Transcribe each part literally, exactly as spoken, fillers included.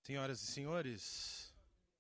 Senhoras e senhores,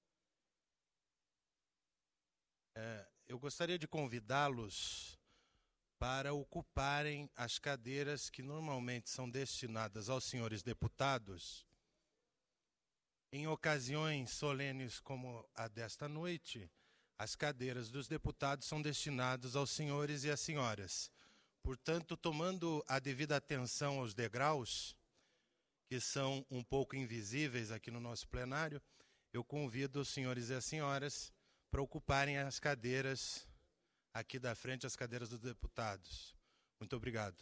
é, eu gostaria de convidá-los para ocuparem as cadeiras que normalmente são destinadas aos senhores deputados. Em ocasiões solenes como a desta noite, as cadeiras dos deputados são destinadas aos senhores e às senhoras. Portanto, tomando a devida atenção aos degraus, que são um pouco invisíveis aqui no nosso plenário, eu convido os senhores e as senhoras para ocuparem as cadeiras aqui da frente, as cadeiras dos deputados. Muito obrigado.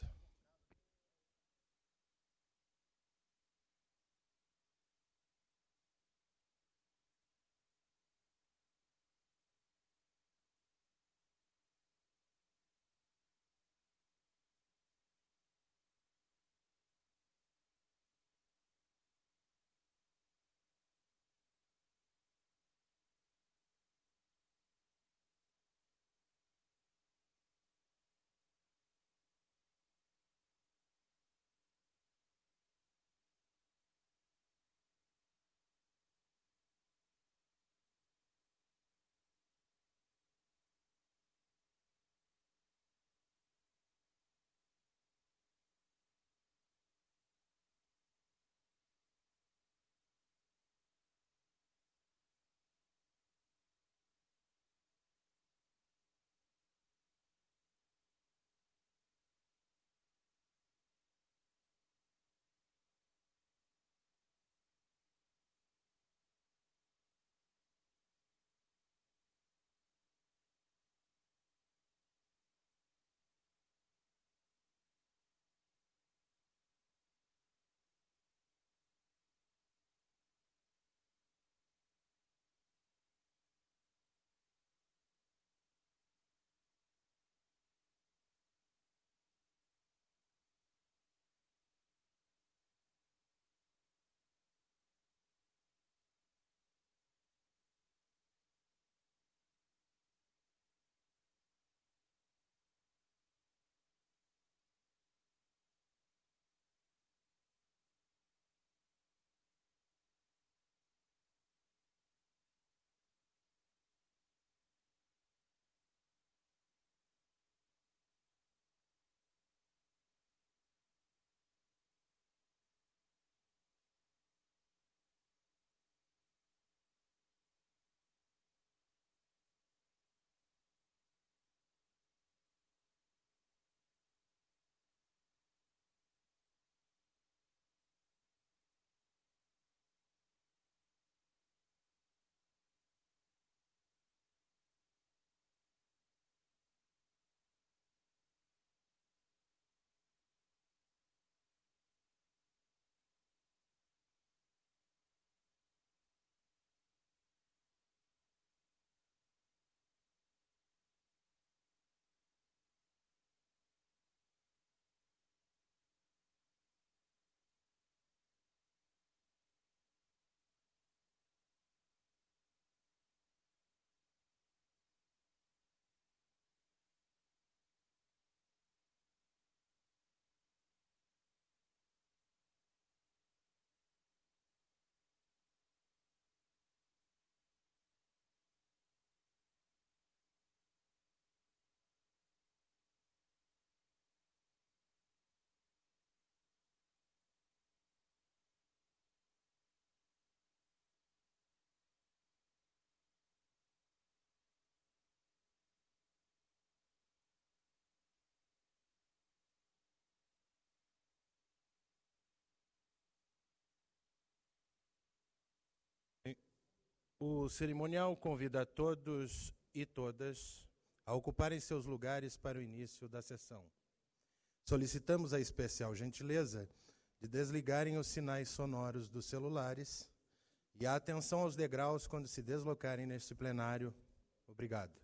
O cerimonial convida a todos e todas a ocuparem seus lugares para o início da sessão. Solicitamos a especial gentileza de desligarem os sinais sonoros dos celulares e a atenção aos degraus quando se deslocarem neste plenário. Obrigado.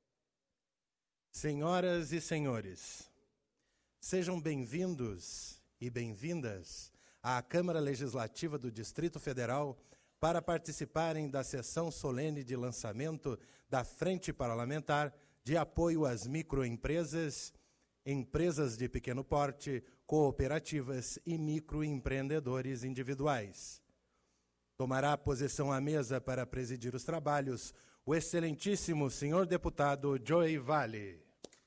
Senhoras e senhores, sejam bem-vindos e bem-vindas à Câmara Legislativa do Distrito Federal para participarem da sessão solene de lançamento da Frente Parlamentar de Apoio às Microempresas, Empresas de Pequeno Porte, Cooperativas e Microempreendedores Individuais. Tomará posição à mesa para presidir os trabalhos o excelentíssimo senhor deputado Joey Vale.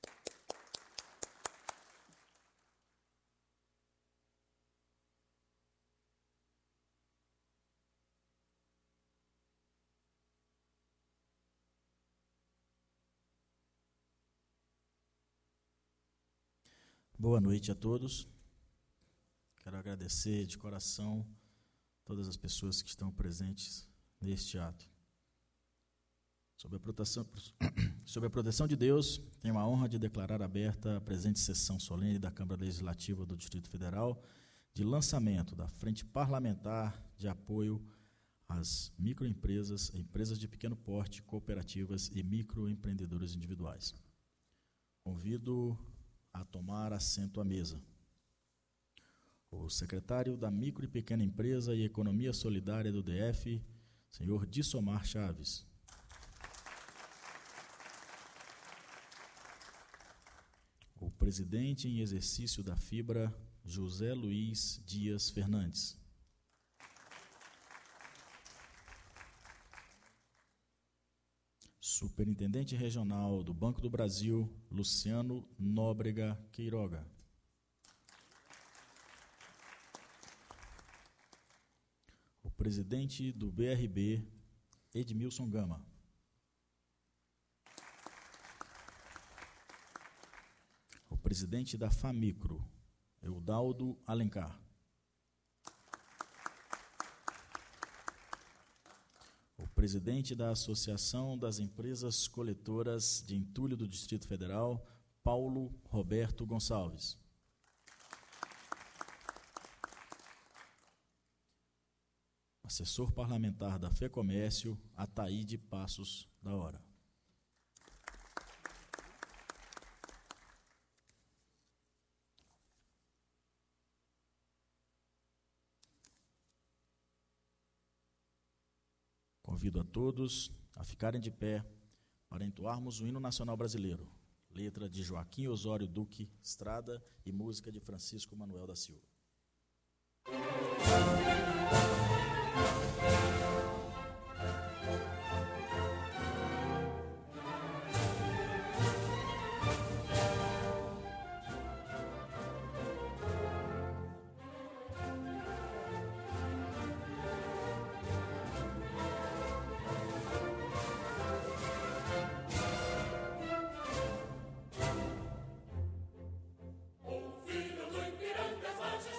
Boa noite a todos. Quero agradecer de coração todas as pessoas que estão presentes neste ato. Sob a proteção, sob a proteção de Deus, tenho a honra de declarar aberta a presente sessão solene da Câmara Legislativa do Distrito Federal de lançamento da Frente Parlamentar de Apoio às Microempresas, Empresas de Pequeno Porte, Cooperativas e Microempreendedores Individuais. Convido a tomar assento à mesa o secretário da Micro e Pequena Empresa e Economia Solidária do D F, senhor Dissomar Chaves. O presidente em exercício da Fibra, José Luiz Dias Fernandes. Superintendente Regional do Banco do Brasil, Luciano Nóbrega Queiroga. O presidente do B R B, Edmilson Gama. O presidente da Famicro, Eudaldo Alencar. O presidente da Associação das Empresas Coletoras de Entulho do Distrito Federal, Paulo Roberto Gonçalves. Assessor parlamentar da FEComércio, Ataíde Passos da Hora. Convido a todos a ficarem de pé para entoarmos o hino nacional brasileiro, letra de Joaquim Osório Duque Estrada e música de Francisco Manuel da Silva. O filho do Ipiranga, as margens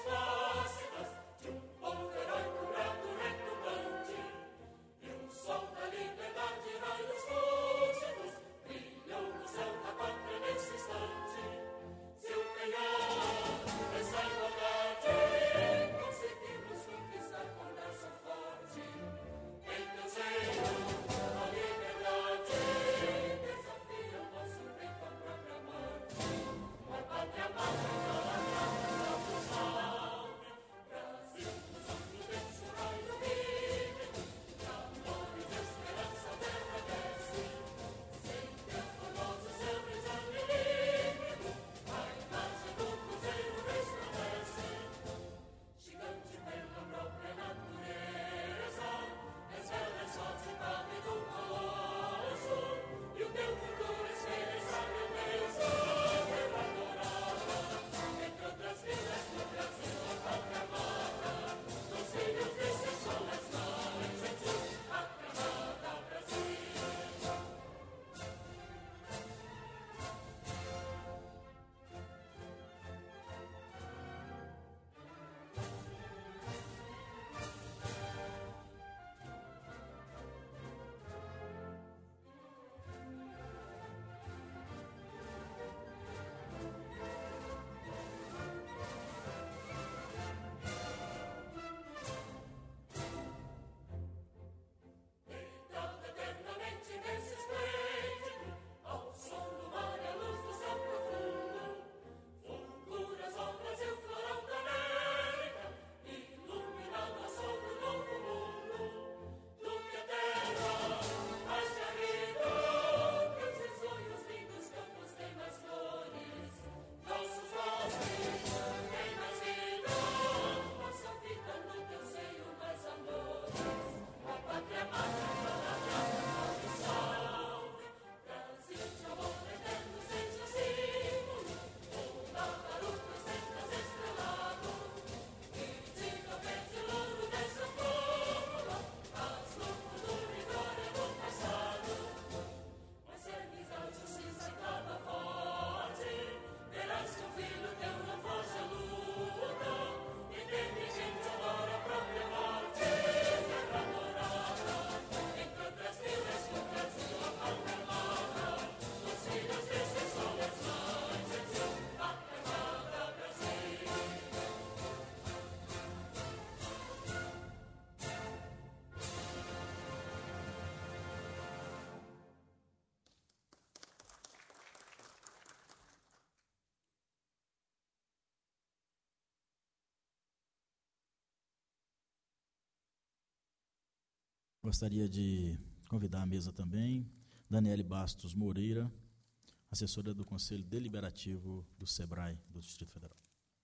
Gostaria de convidar à mesa também Daniele Bastos Moreira, assessora do Conselho Deliberativo do SEBRAE do Distrito Federal.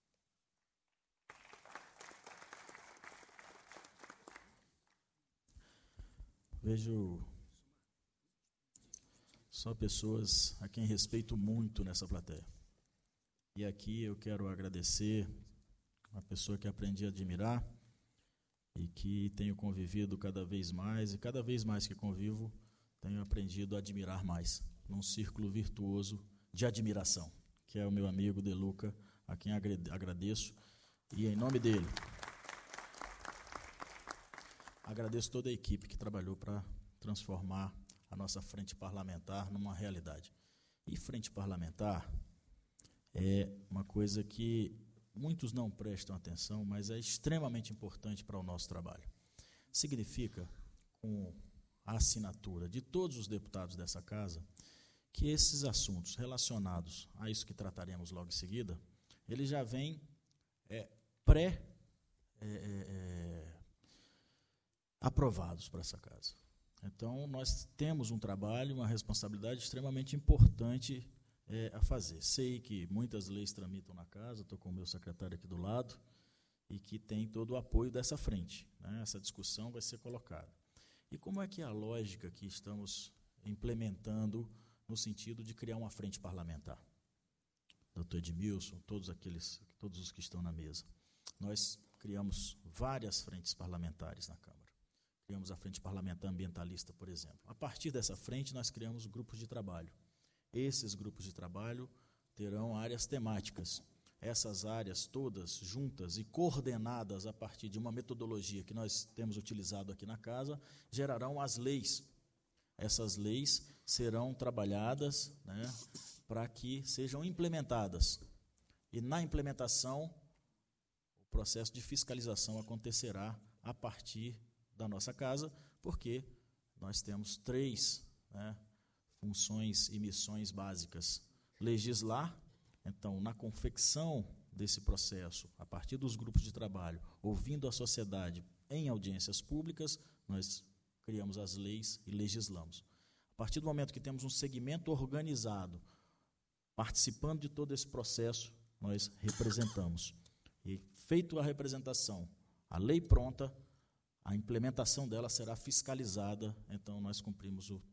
Vejo só pessoas a quem respeito muito nessa plateia. E aqui eu quero agradecer uma pessoa que aprendi a admirar e que tenho convivido cada vez mais, e cada vez mais que convivo, tenho aprendido a admirar mais, num círculo virtuoso de admiração, que é o meu amigo De Luca, a quem agradeço, e em nome dele, agradeço toda a equipe que trabalhou para transformar a nossa frente parlamentar numa realidade. E frente parlamentar é uma coisa que muitos não prestam atenção, mas é extremamente importante para o nosso trabalho. Significa, com a assinatura de todos os deputados dessa casa, que esses assuntos relacionados a isso que trataremos logo em seguida, eles já vêm é, pré é, é, aprovados para essa casa. Então, nós temos um trabalho, uma responsabilidade extremamente importante É, a fazer. Sei que muitas leis tramitam na casa, estou com o meu secretário aqui do lado, e que tem todo o apoio dessa frente, né? Essa discussão vai ser colocada. E como é que é a lógica que estamos implementando no sentido de criar uma frente parlamentar? doutor Edmilson, todos aqueles, todos os que estão na mesa. Nós criamos várias frentes parlamentares na Câmara. Criamos a Frente Parlamentar Ambientalista, por exemplo. A partir dessa frente, nós criamos grupos de trabalho. Esses grupos de trabalho terão áreas temáticas. Essas áreas todas juntas e coordenadas a partir de uma metodologia que nós temos utilizado aqui na casa, gerarão as leis. Essas leis serão trabalhadas, né, para que sejam implementadas. E na implementação, o processo de fiscalização acontecerá a partir da nossa casa, porque nós temos três, né, funções e missões básicas. Legislar, então, na confecção desse processo, a partir dos grupos de trabalho, ouvindo a sociedade em audiências públicas, nós criamos as leis e legislamos. A partir do momento que temos um segmento organizado, participando de todo esse processo, nós representamos. E, feito a representação, a lei pronta, a implementação dela será fiscalizada, então nós cumprimos o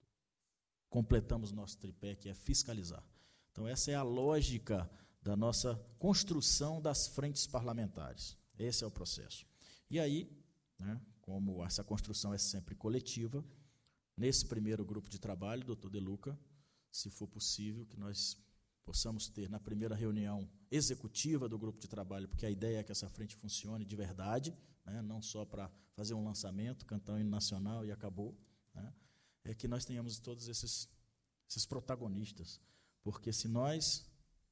completamos nosso tripé, que é fiscalizar. Então, essa é a lógica da nossa construção das frentes parlamentares. Esse é o processo. E aí, né, como essa construção é sempre coletiva, nesse primeiro grupo de trabalho, doutor De Luca, se for possível, que nós possamos ter na primeira reunião executiva do grupo de trabalho, porque a ideia é que essa frente funcione de verdade, né, não só para fazer um lançamento, cantar um hino nacional e acabou, né, é que nós tenhamos todos esses, esses protagonistas, porque se nós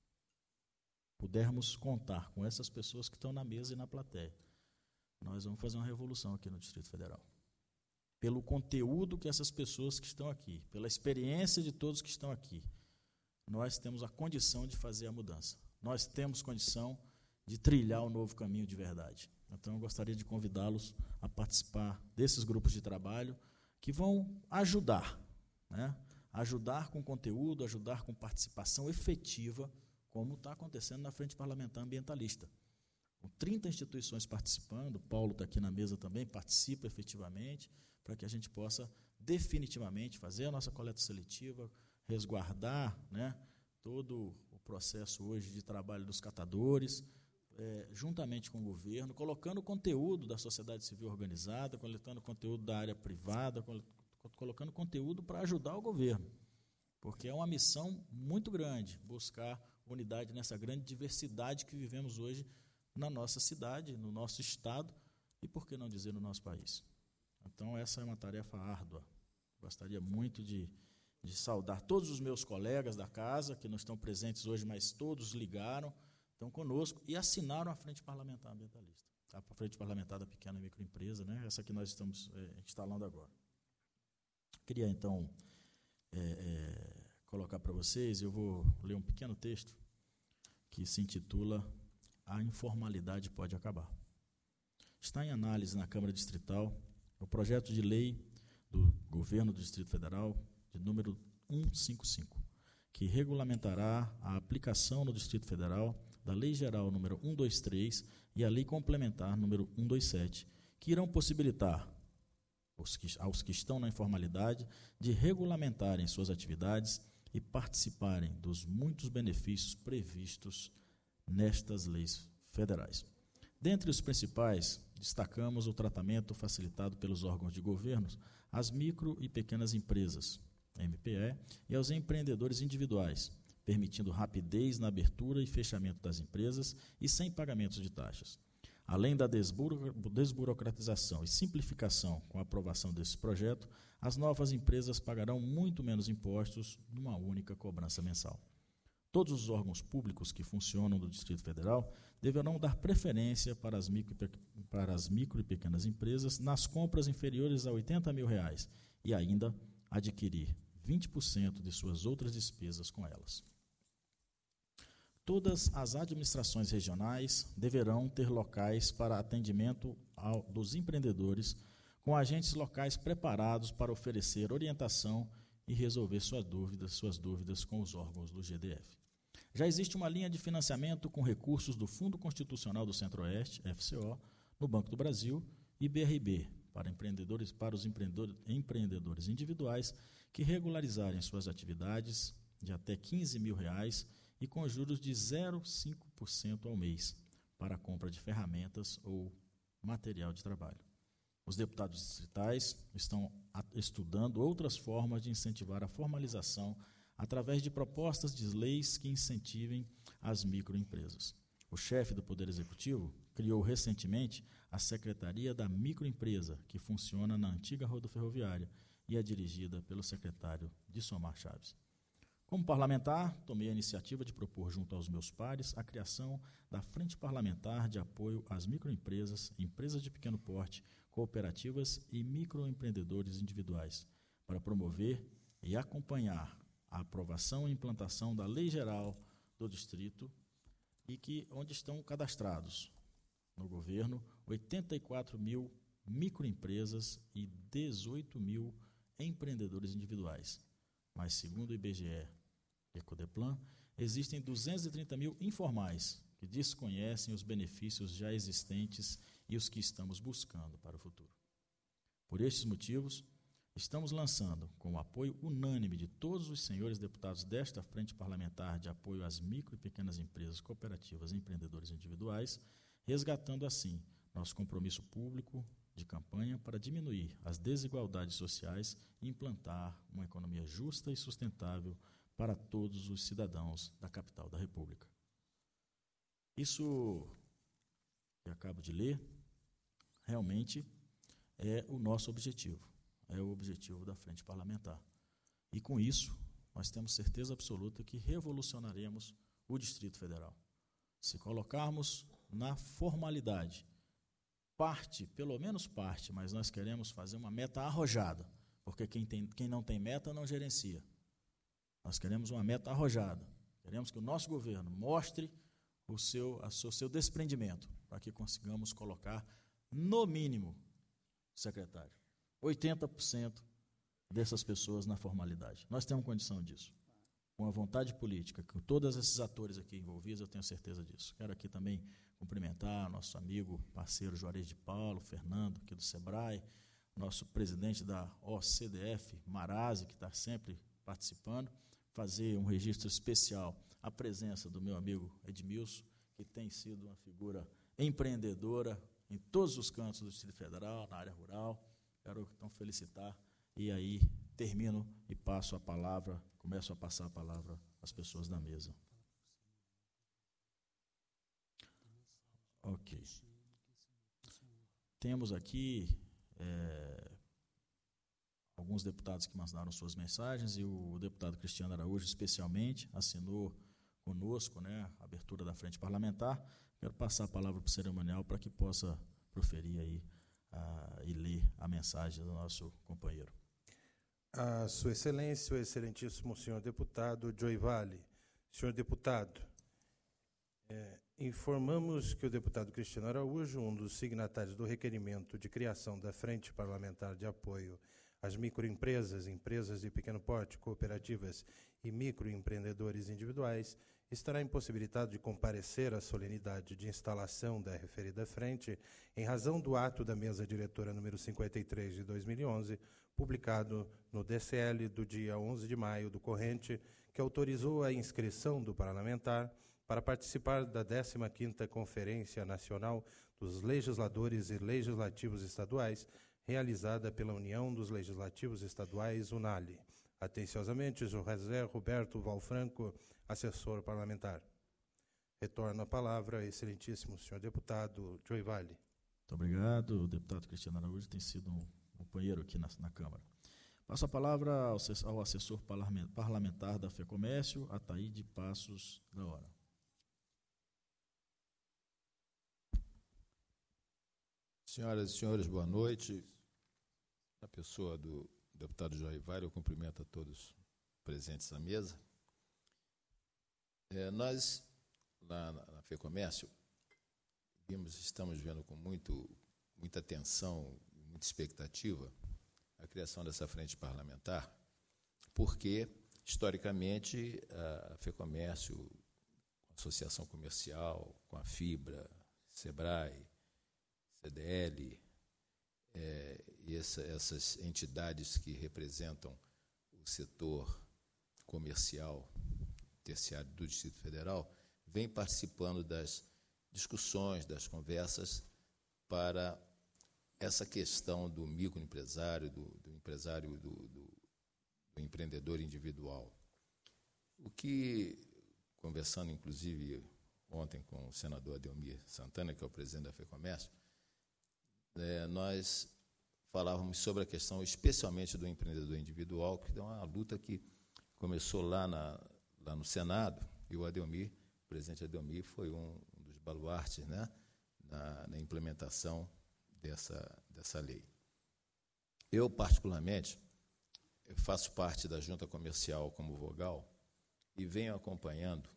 pudermos contar com essas pessoas que estão na mesa e na plateia, nós vamos fazer uma revolução aqui no Distrito Federal. Pelo conteúdo que essas pessoas que estão aqui, pela experiência de todos que estão aqui, nós temos a condição de fazer a mudança. Nós temos condição de trilhar o novo caminho de verdade. Então, eu gostaria de convidá-los a participar desses grupos de trabalho, que vão ajudar, né? Ajudar com conteúdo, ajudar com participação efetiva, como está acontecendo na Frente Parlamentar Ambientalista. Com trinta instituições participando, o Paulo está aqui na mesa também, participa efetivamente, para que a gente possa definitivamente fazer a nossa coleta seletiva, resguardar, né, todo o processo hoje de trabalho dos catadores, É, juntamente com o governo, colocando conteúdo da sociedade civil organizada, coletando conteúdo da área privada, col colocando conteúdo para ajudar o governo, porque é uma missão muito grande, buscar unidade nessa grande diversidade que vivemos hoje na nossa cidade, no nosso estado e, por que não dizer, no nosso país. Então, essa é uma tarefa árdua. Gostaria muito de, de saudar todos os meus colegas da casa, que não estão presentes hoje, mas todos ligaram, estão conosco e assinaram a Frente Parlamentar Ambientalista, a Frente Parlamentar da Pequena e Microempresa, né? Essa que nós estamos é, instalando agora. Queria, então, é, é, colocar para vocês, eu vou ler um pequeno texto que se intitula A Informalidade Pode Acabar. Está em análise na Câmara Distrital o projeto de lei do Governo do Distrito Federal, de número cento e cinquenta e cinco, que regulamentará a aplicação no Distrito Federal da Lei Geral número cento e vinte e três e a Lei Complementar número cento e vinte e sete, que irão possibilitar aos que, aos que estão na informalidade de regulamentarem suas atividades e participarem dos muitos benefícios previstos nestas leis federais. Dentre os principais, destacamos o tratamento facilitado pelos órgãos de governo às micro e pequenas empresas, M P E, e aos empreendedores individuais, permitindo rapidez na abertura e fechamento das empresas e sem pagamentos de taxas. Além da desburo- desburocratização e simplificação com a aprovação desse projeto, as novas empresas pagarão muito menos impostos numa única cobrança mensal. Todos os órgãos públicos que funcionam no Distrito Federal deverão dar preferência para as micro, para as micro e pequenas empresas nas compras inferiores a oitenta mil reais e ainda adquirir vinte por cento de suas outras despesas com elas. Todas as administrações regionais deverão ter locais para atendimento ao, dos empreendedores, com agentes locais preparados para oferecer orientação e resolver suas dúvidas, suas dúvidas com os órgãos do G D F. Já existe uma linha de financiamento com recursos do Fundo Constitucional do Centro-Oeste, F C O, no Banco do Brasil e B R B, para, empreendedores, para os empreendedores, empreendedores individuais que regularizarem suas atividades de até quinze mil reais e com juros de zero vírgula cinco por cento ao mês para a compra de ferramentas ou material de trabalho. Os deputados distritais estão estudando outras formas de incentivar a formalização através de propostas de leis que incentivem as microempresas. O chefe do Poder Executivo criou recentemente a Secretaria da Microempresa, que funciona na antiga rodoferroviária e é dirigida pelo secretário Dissomar Chaves. Como parlamentar, tomei a iniciativa de propor junto aos meus pares a criação da Frente Parlamentar de Apoio às Microempresas, Empresas de Pequeno Porte, Cooperativas e Microempreendedores Individuais, para promover e acompanhar a aprovação e implantação da Lei Geral do Distrito e que, onde estão cadastrados no governo oitenta e quatro mil microempresas e dezoito mil empreendedores individuais. Mas, segundo o I B G E e Ecodeplan, existem duzentos e trinta mil informais que desconhecem os benefícios já existentes e os que estamos buscando para o futuro. Por estes motivos, estamos lançando, com o apoio unânime de todos os senhores deputados desta Frente Parlamentar de Apoio às Micro e Pequenas Empresas, Cooperativas e Empreendedores Individuais, resgatando assim nosso compromisso público de campanha para diminuir as desigualdades sociais e implantar uma economia justa e sustentável para todos os cidadãos da capital da República. Isso que acabo de ler realmente é o nosso objetivo, é o objetivo da Frente Parlamentar. E com isso, nós temos certeza absoluta que revolucionaremos o Distrito Federal. Se colocarmos na formalidade, parte, pelo menos parte, mas nós queremos fazer uma meta arrojada, porque quem, tem, quem não tem meta não gerencia. Nós queremos uma meta arrojada. Queremos que o nosso governo mostre o seu, a seu, seu desprendimento, para que consigamos colocar, no mínimo, secretário, oitenta por cento dessas pessoas na formalidade. Nós temos condição disso. Com a vontade política, com todos esses atores aqui envolvidos, eu tenho certeza disso. Quero aqui também cumprimentar nosso amigo, parceiro Juarez de Paulo, Fernando, aqui do Sebrae, nosso presidente da O C D F, Marazzi, que está sempre participando, fazer um registro especial à presença do meu amigo Edmilson, que tem sido uma figura empreendedora em todos os cantos do Distrito Federal, na área rural. Quero então felicitar e aí termino e passo a palavra, começo a passar a palavra às pessoas da mesa. Ok. Temos aqui é, alguns deputados que mandaram suas mensagens e o deputado Cristiano Araújo, especialmente, assinou conosco, né, a abertura da Frente Parlamentar. Quero passar a palavra para o cerimonial para que possa proferir aí a, e ler a mensagem do nosso companheiro. A Sua Excelência, o excelentíssimo senhor deputado Joy Vale. Senhor deputado, é, Informamos que o deputado Cristiano Araújo, um dos signatários do requerimento de criação da Frente Parlamentar de Apoio às Microempresas, Empresas de Pequeno Porte, Cooperativas e Microempreendedores Individuais, estará impossibilitado de comparecer à solenidade de instalação da referida frente em razão do ato da mesa diretora número cinquenta e três de dois mil e onze, publicado no D C L do dia onze de maio do corrente, que autorizou a inscrição do parlamentar para participar da décima quinta Conferência Nacional dos Legisladores e Legislativos Estaduais, realizada pela União dos Legislativos Estaduais, UNALE. Atenciosamente, José Roberto Valfranco, assessor parlamentar. Retorno a palavra, excelentíssimo senhor deputado Joey Vale. Muito obrigado. O deputado Cristiano Araújo tem sido um companheiro aqui na, na Câmara. Passo a palavra ao, ao assessor parlamentar da FEComércio, Ataíde Passos da Hora. Senhoras e senhores, boa noite. Na pessoa do deputado Joey Vale, eu cumprimento a todos presentes à mesa. É, nós, lá na, na FEComércio, vimos, estamos vendo com muito, muita atenção, muita expectativa a criação dessa frente parlamentar, porque, historicamente, a FEComércio, com a Associação Comercial, com a Fibra, Sebrae, C D L, é, e essa, essas entidades que representam o setor comercial terciário do Distrito Federal, vem participando das discussões, das conversas para essa questão do microempresário, do, do empresário, do, do, do empreendedor individual. O que, conversando inclusive ontem com o senador Adelmir Santana, que é o presidente da FEComércio, é, nós falávamos sobre a questão especialmente do empreendedor individual, que é uma luta que começou lá, na, lá no Senado, e o Adelmir, o presidente Adelmir, foi um, um dos baluartes, né, na, na implementação dessa, dessa lei. Eu, particularmente, eu faço parte da Junta Comercial como vogal e venho acompanhando,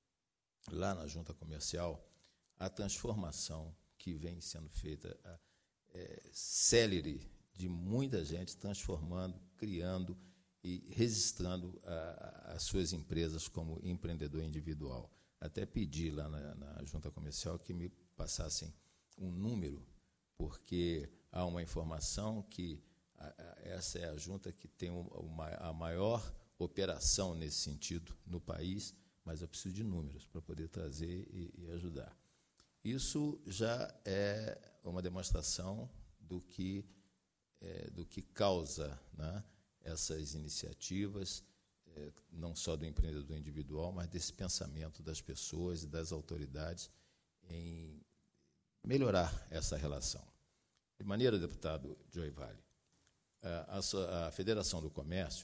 lá na Junta Comercial, a transformação que vem sendo feita, a, é, célere, de muita gente transformando, criando e registrando a, a, as suas empresas como empreendedor individual. Até pedi lá na, na Junta Comercial que me passassem um número, porque há uma informação que a, a, essa é a junta que tem uma, a maior operação nesse sentido no país, mas eu preciso de números para poder trazer e, e ajudar. Isso já é uma demonstração do que, é, do que causa, né, essas iniciativas, é, não só do empreendedor individual, mas desse pensamento das pessoas e das autoridades em melhorar essa relação. De maneira, deputado Joey Vale, a, a, a Federação do Comércio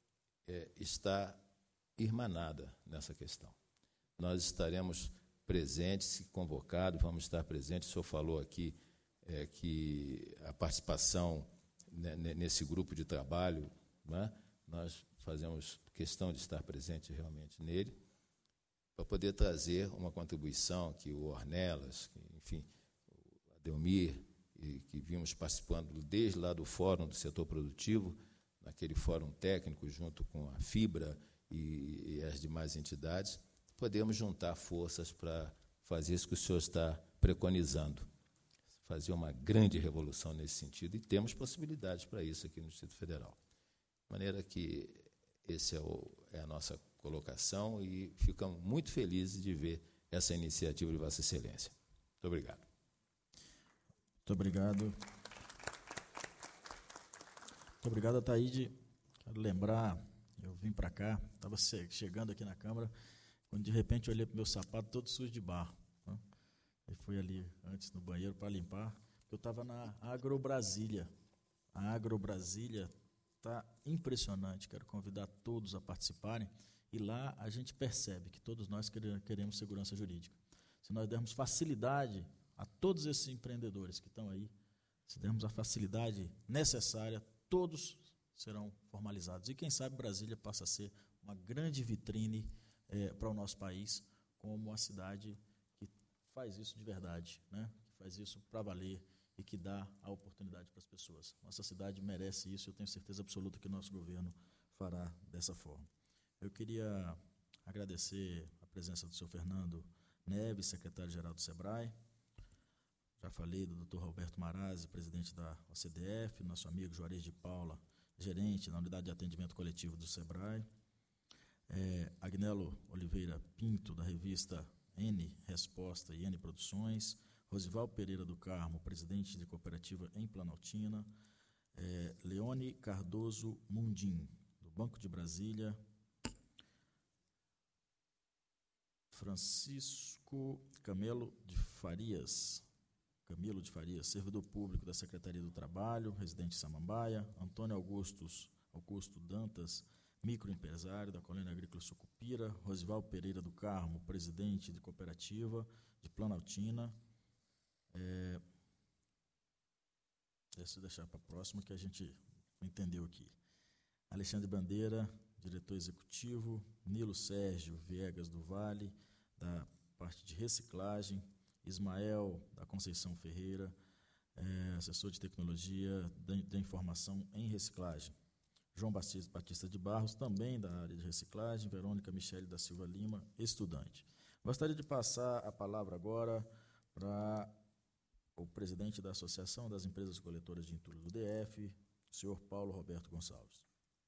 é, está irmanada nessa questão. Nós estaremos presentes, convocados, vamos estar presentes. O senhor falou aqui é, que a participação né, nesse grupo de trabalho, né, nós fazemos questão de estar presente realmente nele, para poder trazer uma contribuição que o Ornelas, que, enfim, o Adelmir, e que vimos participando desde lá do Fórum do Setor Produtivo, naquele fórum técnico, junto com a Fibra e, e as demais entidades, podemos juntar forças para fazer isso que o senhor está preconizando, fazer uma grande revolução nesse sentido, e temos possibilidades para isso aqui no Distrito Federal. De maneira que essa é, o, é a nossa colocação e ficamos muito felizes de ver essa iniciativa de Vossa Excelência. Muito obrigado. Muito obrigado. Muito obrigado, Ataíde. Quero lembrar, eu vim para cá, estava chegando aqui na Câmara, quando de repente eu olhei para o meu sapato todo sujo de barro. Né? Aí fui ali antes no banheiro para limpar, eu estava na Agro Brasília. A Agro Brasília está impressionante, quero convidar todos a participarem, e lá a gente percebe que todos nós queremos segurança jurídica. Se nós dermos facilidade a todos esses empreendedores que estão aí, se dermos a facilidade necessária, todos serão formalizados. E quem sabe Brasília passa a ser uma grande vitrine É, para o nosso país, como uma cidade que faz isso de verdade, né? Que faz isso para valer e que dá a oportunidade para as pessoas. Nossa cidade merece isso, eu tenho certeza absoluta que o nosso governo fará dessa forma. Eu queria agradecer a presença do senhor Fernando Neves, secretário-geral do SEBRAE. Já falei do doutor Roberto Marazzi, presidente da O C D F, nosso amigo Juarez de Paula, gerente na unidade de atendimento coletivo do SEBRAE. É, Agnello Oliveira Pinto, da revista N Resposta e N Produções. Rosival Pereira do Carmo, presidente de cooperativa em Planaltina. É, Leone Cardoso Mundim, do Banco de Brasília. Francisco Camelo de Farias, Camilo de Farias, servidor público da Secretaria do Trabalho, residente de Samambaia. Antônio Augustus, Augusto Dantas, microempresário da Colônia Agrícola Sucupira. Rosival Pereira do Carmo, presidente de cooperativa de Planaltina. É, deixa eu deixar para a próxima que a gente entendeu aqui. Alexandre Bandeira, diretor executivo. Nilo Sérgio Viegas do Vale, da parte de reciclagem. Ismael da Conceição Ferreira, é, assessor de tecnologia da, da informação em reciclagem. João Batista, Batista de Barros, também da área de reciclagem. Verônica Michele da Silva Lima, estudante. Gostaria de passar a palavra agora para o presidente da Associação das Empresas Coletoras de Entulho do D F, o senhor Paulo Roberto Gonçalves.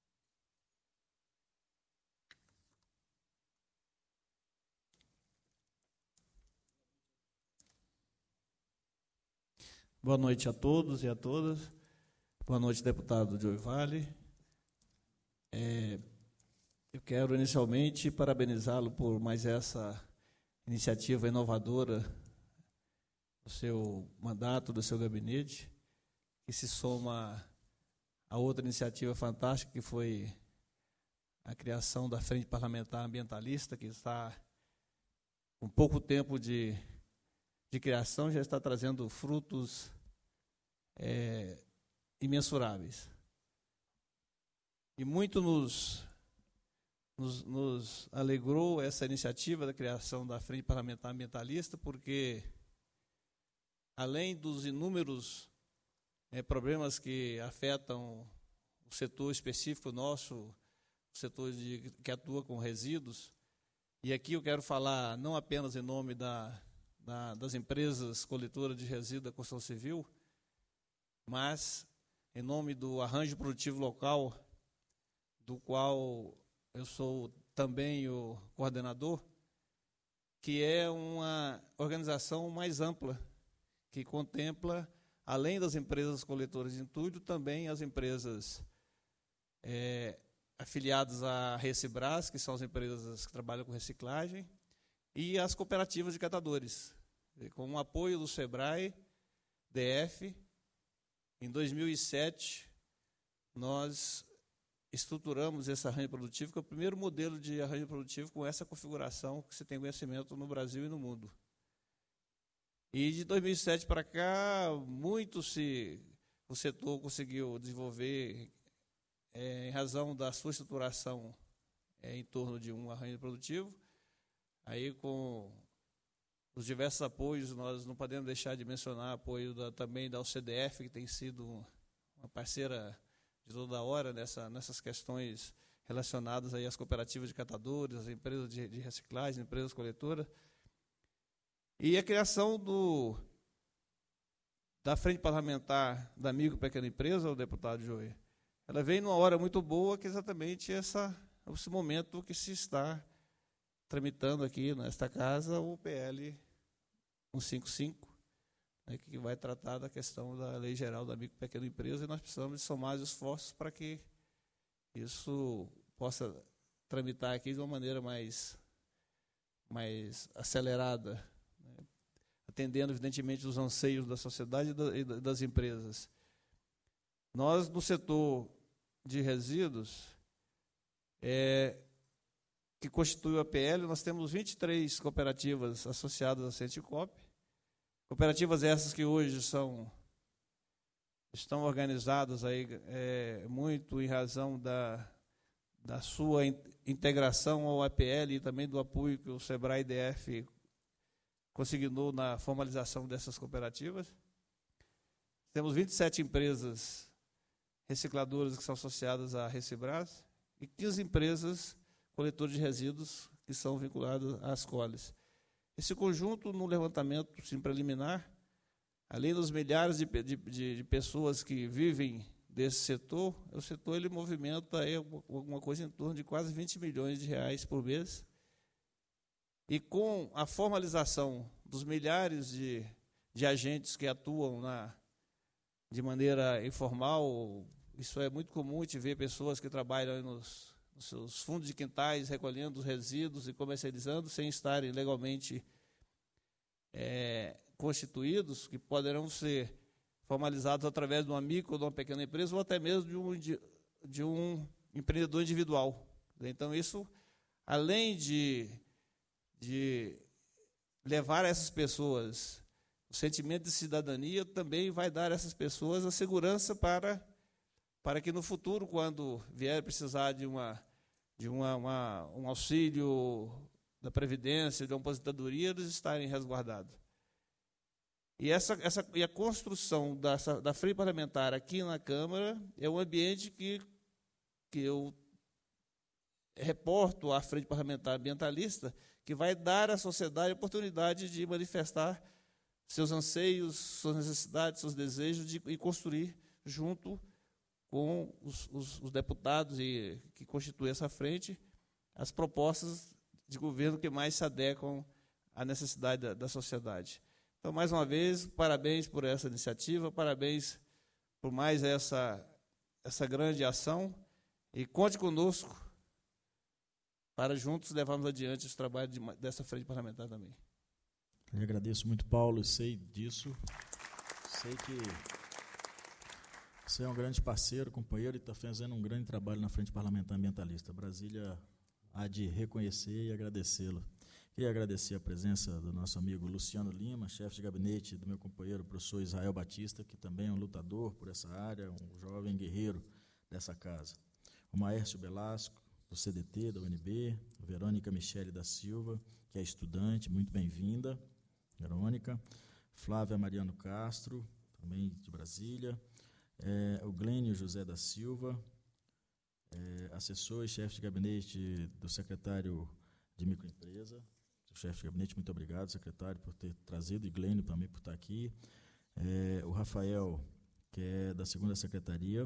Boa noite a todos e a todas. Boa noite, deputado Joey Vale. É, eu quero inicialmente parabenizá-lo por mais essa iniciativa inovadora do seu mandato, do seu gabinete, que se soma a outra iniciativa fantástica que foi a criação da Frente Parlamentar Ambientalista, que está com pouco tempo de de criação, já está trazendo frutos é, imensuráveis. E muito nos, nos, nos alegrou essa iniciativa da criação da Frente Parlamentar Ambientalista, porque, além dos inúmeros é, problemas que afetam o setor específico nosso, o setor de, que atua com resíduos, e aqui eu quero falar não apenas em nome da Da, das empresas coletoras de resíduos da construção civil, mas em nome do arranjo produtivo local, do qual eu sou também o coordenador, que é uma organização mais ampla, que contempla, além das empresas coletoras de entulho, também as empresas é, afiliadas à Recibras, que são as empresas que trabalham com reciclagem, e as cooperativas de catadores. Com o apoio do SEBRAE, D F, em dois mil e sete, nós estruturamos esse arranjo produtivo, que é o primeiro modelo de arranjo produtivo com essa configuração que se tem conhecimento no Brasil e no mundo. E de dois mil e sete para cá, muito se o setor conseguiu desenvolver é, em razão da sua estruturação é, em torno de um arranjo produtivo. Aí, com os diversos apoios, nós não podemos deixar de mencionar apoio da, também da O C D F, que tem sido uma parceira de toda hora nessa, nessas questões relacionadas aí às cooperativas de catadores, às empresas de, de reciclagem, empresas coletoras. E a criação do, da Frente Parlamentar da Micro e Pequena Empresa, o deputado Joey, ela veio numa hora muito boa, que é exatamente essa, esse momento que se está tramitando aqui nesta casa o P L cento e cinquenta e cinco, né, que vai tratar da questão da Lei Geral da Micro e Pequena Empresa, e nós precisamos de somar os esforços para que isso possa tramitar aqui de uma maneira mais, mais acelerada, né, atendendo, evidentemente, os anseios da sociedade e das empresas. Nós, no setor de resíduos, é, que constitui o A P L, nós temos vinte e três cooperativas associadas à Centicop, cooperativas essas que hoje são, estão organizadas aí, é, muito em razão da, da sua integração ao A P L e também do apoio que o SEBRAE e D F consignou na formalização dessas cooperativas. Temos vinte e sete empresas recicladoras que são associadas à Recibras e quinze empresas coletoras de resíduos que são vinculadas às Coles. Esse conjunto, no levantamento sim, preliminar, além dos milhares de, de, de pessoas que vivem desse setor, o setor ele movimenta aí alguma coisa em torno de quase vinte milhões de reais por mês. E com a formalização dos milhares de, de agentes que atuam na, de maneira informal, isso é muito comum, de ver pessoas que trabalham nos, nos seus fundos de quintais, recolhendo os resíduos e comercializando, sem estarem legalmente é, constituídos, que poderão ser formalizados através de uma micro ou de uma pequena empresa, ou até mesmo de um, de, de um empreendedor individual. Então, isso, além de, de levar essas pessoas o sentimento de cidadania, também vai dar a essas pessoas a segurança para, para que no futuro, quando vier precisar de, uma, de uma, uma, um auxílio da Previdência, de uma aposentadoria, eles estarem resguardados. E, essa, essa, e a construção dessa, da frente parlamentar aqui na Câmara é um ambiente que, que eu reporto à frente parlamentar ambientalista, que vai dar à sociedade a oportunidade de manifestar seus anseios, suas necessidades, seus desejos de, e construir junto com os, os, os deputados e, que constituem essa frente as propostas de governo que mais se adequam à necessidade da, da sociedade. Então, mais uma vez, parabéns por essa iniciativa, parabéns por mais essa, essa grande ação e conte conosco para juntos levarmos adiante esse trabalho de, dessa frente parlamentar também. Eu agradeço muito, Paulo, e sei disso, sei que você é um grande parceiro, companheiro, e está fazendo um grande trabalho na frente parlamentar ambientalista. Brasília há de reconhecer e agradecê-lo. Queria agradecer a presença do nosso amigo Luciano Lima, chefe de gabinete do meu companheiro professor Israel Batista, que também é um lutador por essa área, um jovem guerreiro dessa casa. O Maércio Belasco, do C D T, da U N B, a Verônica Michele da Silva, que é estudante, muito bem-vinda, Verônica. Flávia Mariano Castro, também de Brasília. É, o Glênio José da Silva, é, assessor e chefe de gabinete do secretário de microempresa. O chefe de gabinete, muito obrigado, secretário, por ter trazido, e Glênio também por estar aqui. É, o Rafael, que é da segunda secretaria.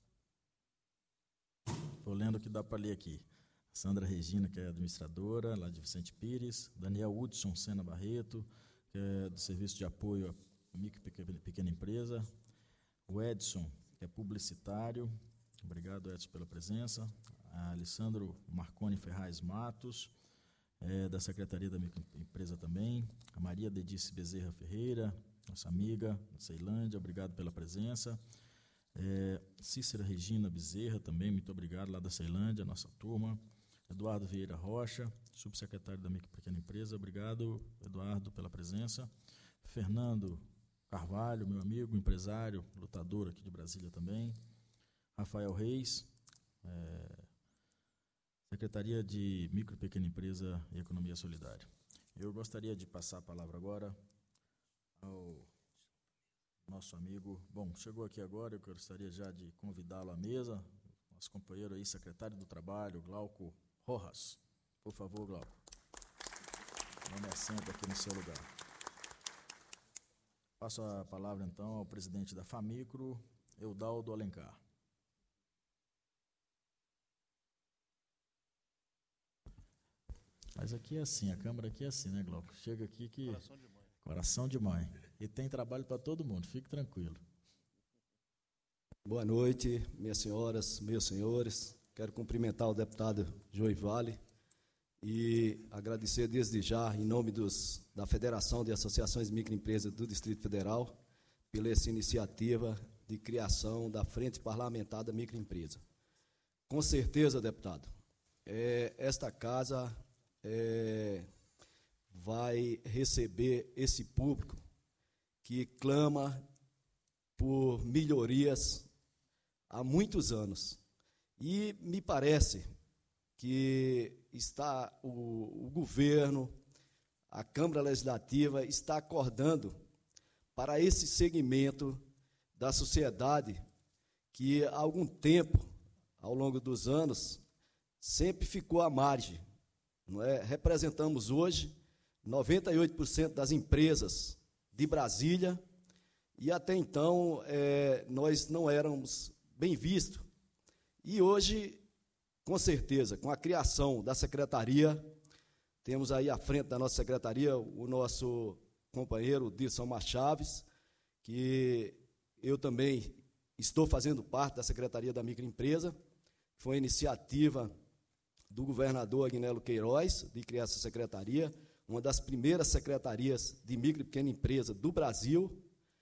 Estou lendo o que dá para ler aqui. Sandra Regina, que é administradora, lá de Vicente Pires. Daniel Hudson Sena Barreto, que é do Serviço de Apoio à Micro e Pequena Empresa. O Edson, que é publicitário. Obrigado, Edson, pela presença. A Alessandro Marconi Ferraz Matos, é, da Secretaria da Microempresa também. A Maria Dedice Bezerra Ferreira, nossa amiga da Ceilândia, obrigado pela presença. É, Cícera Regina Bezerra também, muito obrigado, lá da Ceilândia, nossa turma. Eduardo Vieira Rocha, subsecretário da Micro e Pequena Empresa, obrigado, Eduardo, pela presença. Fernando Carvalho, meu amigo, empresário, lutador aqui de Brasília também. Rafael Reis, é, Secretaria de Micro e Pequena Empresa e Economia Solidária. Eu gostaria de passar a palavra agora ao nosso amigo. Bom, chegou aqui agora, eu gostaria já de convidá-lo à mesa, nosso companheiro aí, secretário do Trabalho, Glauco Rojas. Por favor, Glauco. Tome assento aqui no seu lugar. Passo a palavra, então, ao presidente da FAMICRO, Eudaldo Alencar. Mas aqui é assim, a Câmara aqui é assim, né, Glauco? Chega aqui que... Coração de mãe. Coração de mãe. E tem trabalho para todo mundo, fique tranquilo. Boa noite, minhas senhoras, meus senhores. Quero cumprimentar o deputado Joivale e agradecer desde já, em nome dos, da Federação de Associações de Microempresas do Distrito Federal, pela essa iniciativa de criação da Frente Parlamentar da Microempresa. Com certeza, deputado, é, esta casa... É, vai receber esse público que clama por melhorias há muitos anos. E me parece que está o, o governo, a Câmara Legislativa está acordando para esse segmento da sociedade que, há algum tempo, ao longo dos anos, sempre ficou à margem. Não é? Representamos hoje noventa e oito por cento das empresas de Brasília e, até então, é, nós não éramos bem vistos. E hoje, com certeza, com a criação da secretaria, temos aí à frente da nossa secretaria o nosso companheiro Dilson Machaves, que eu também estou fazendo parte da Secretaria da Microempresa. Foi iniciativa do governador Agnello Queiroz de criar essa secretaria, uma das primeiras secretarias de micro e pequena empresa do Brasil.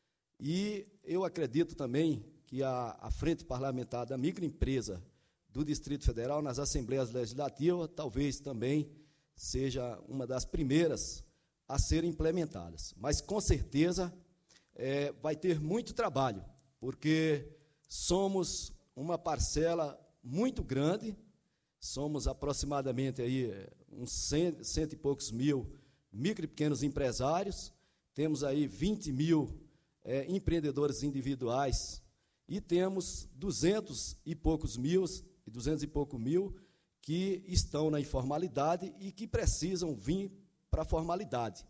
E eu acredito também que a, a Frente Parlamentar da Microempresa do Distrito Federal, nas Assembleias Legislativas, talvez também seja uma das primeiras a serem implementadas. Mas, com certeza, é, vai ter muito trabalho, porque somos uma parcela muito grande, somos aproximadamente aí uns cento, cento e poucos mil micro e pequenos empresários, temos aí vinte mil é, empreendedores individuais e temos duzentos e poucos mil, duzentos e pouco mil que estão na informalidade e que precisam vir para a formalidade.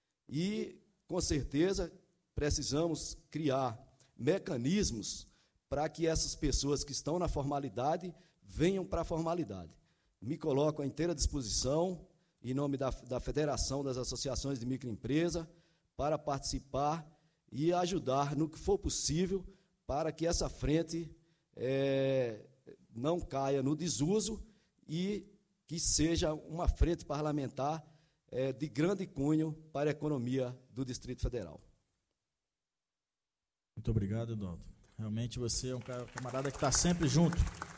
E, com certeza, precisamos criar mecanismos para que essas pessoas que estão na formalidade venham para a formalidade. Me coloco à inteira disposição, em nome da, da Federação das Associações de Microempresa, para participar e ajudar no que for possível para que essa frente é, não caia no desuso e que seja uma frente parlamentar é, de grande cunho para a economia do Distrito Federal. Muito obrigado, Eduardo. Realmente você é um camarada que está sempre junto.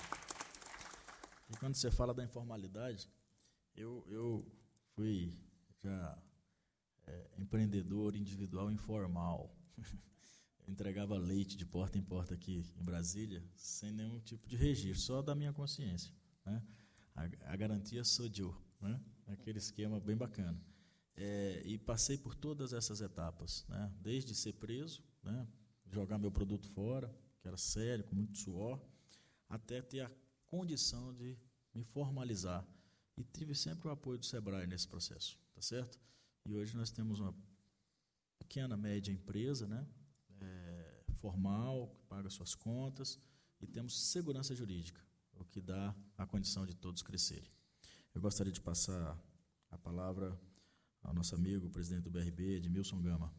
E quando você fala da informalidade, eu, eu fui já é, empreendedor individual informal. Eu entregava leite de porta em porta aqui em Brasília, sem nenhum tipo de registro, só da minha consciência, né? A, a garantia sou eu, né? Aquele esquema bem bacana. É, e passei por todas essas etapas, né? Desde ser preso, né? Jogar meu produto fora, que era sério, com muito suor, até ter a condição de me formalizar. E tive sempre o apoio do SEBRAE nesse processo, tá certo? E hoje nós temos uma pequena, média empresa, né? É, formal, que paga suas contas, e temos segurança jurídica, o que dá a condição de todos crescerem. Eu gostaria de passar a palavra ao nosso amigo, o presidente do B R B, Edmilson Gama.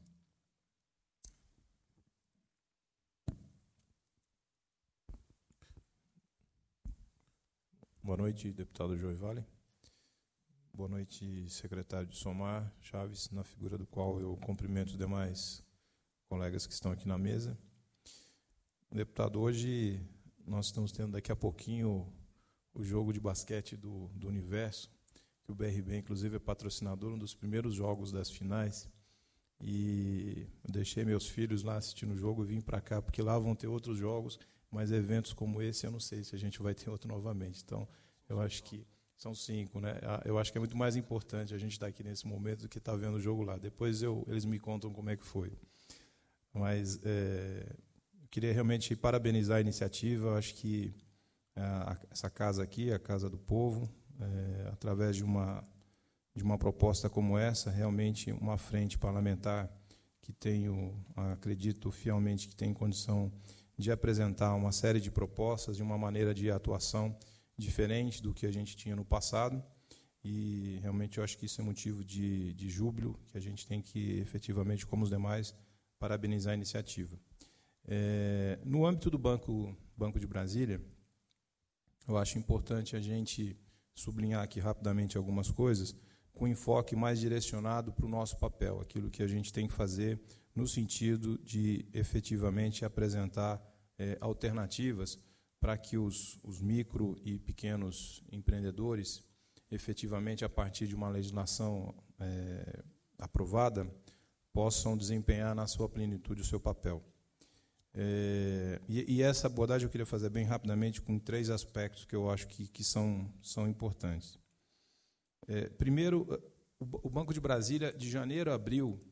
Boa noite, deputado Joey Vale. Boa noite, secretário de Somar Chaves, na figura do qual eu cumprimento os demais colegas que estão aqui na mesa. Deputado, hoje nós estamos tendo daqui a pouquinho o jogo de basquete do, do Universo, que o B R B, inclusive, é patrocinador, um dos primeiros jogos das finais. E eu deixei meus filhos lá assistindo o jogo e vim para cá, porque lá vão ter outros jogos, mas eventos como esse eu não sei se a gente vai ter outro novamente. Então, eu acho que são cinco, né? Eu acho que é muito mais importante a gente estar aqui nesse momento do que estar vendo o jogo lá. Depois eu, eles me contam como é que foi. Mas é, eu queria realmente parabenizar a iniciativa. Eu acho que a, essa casa aqui, a Casa do Povo, é, através de uma, de uma proposta como essa, realmente uma frente parlamentar que tenho, acredito fielmente que tem condição de apresentar uma série de propostas e uma maneira de atuação diferente do que a gente tinha no passado, e realmente eu acho que isso é motivo de, de júbilo, que a gente tem que, efetivamente, como os demais, parabenizar a iniciativa. É, no âmbito do Banco, Banco de Brasília, eu acho importante a gente sublinhar aqui rapidamente algumas coisas, com enfoque mais direcionado para o nosso papel, aquilo que a gente tem que fazer no sentido de, efetivamente, apresentar é, alternativas para que os, os micro e pequenos empreendedores, efetivamente, a partir de uma legislação é, aprovada, possam desempenhar na sua plenitude o seu papel. É, e, e essa abordagem eu queria fazer bem rapidamente com três aspectos que eu acho que, que são, são importantes. É, primeiro, o Banco de Brasília, de janeiro a abril,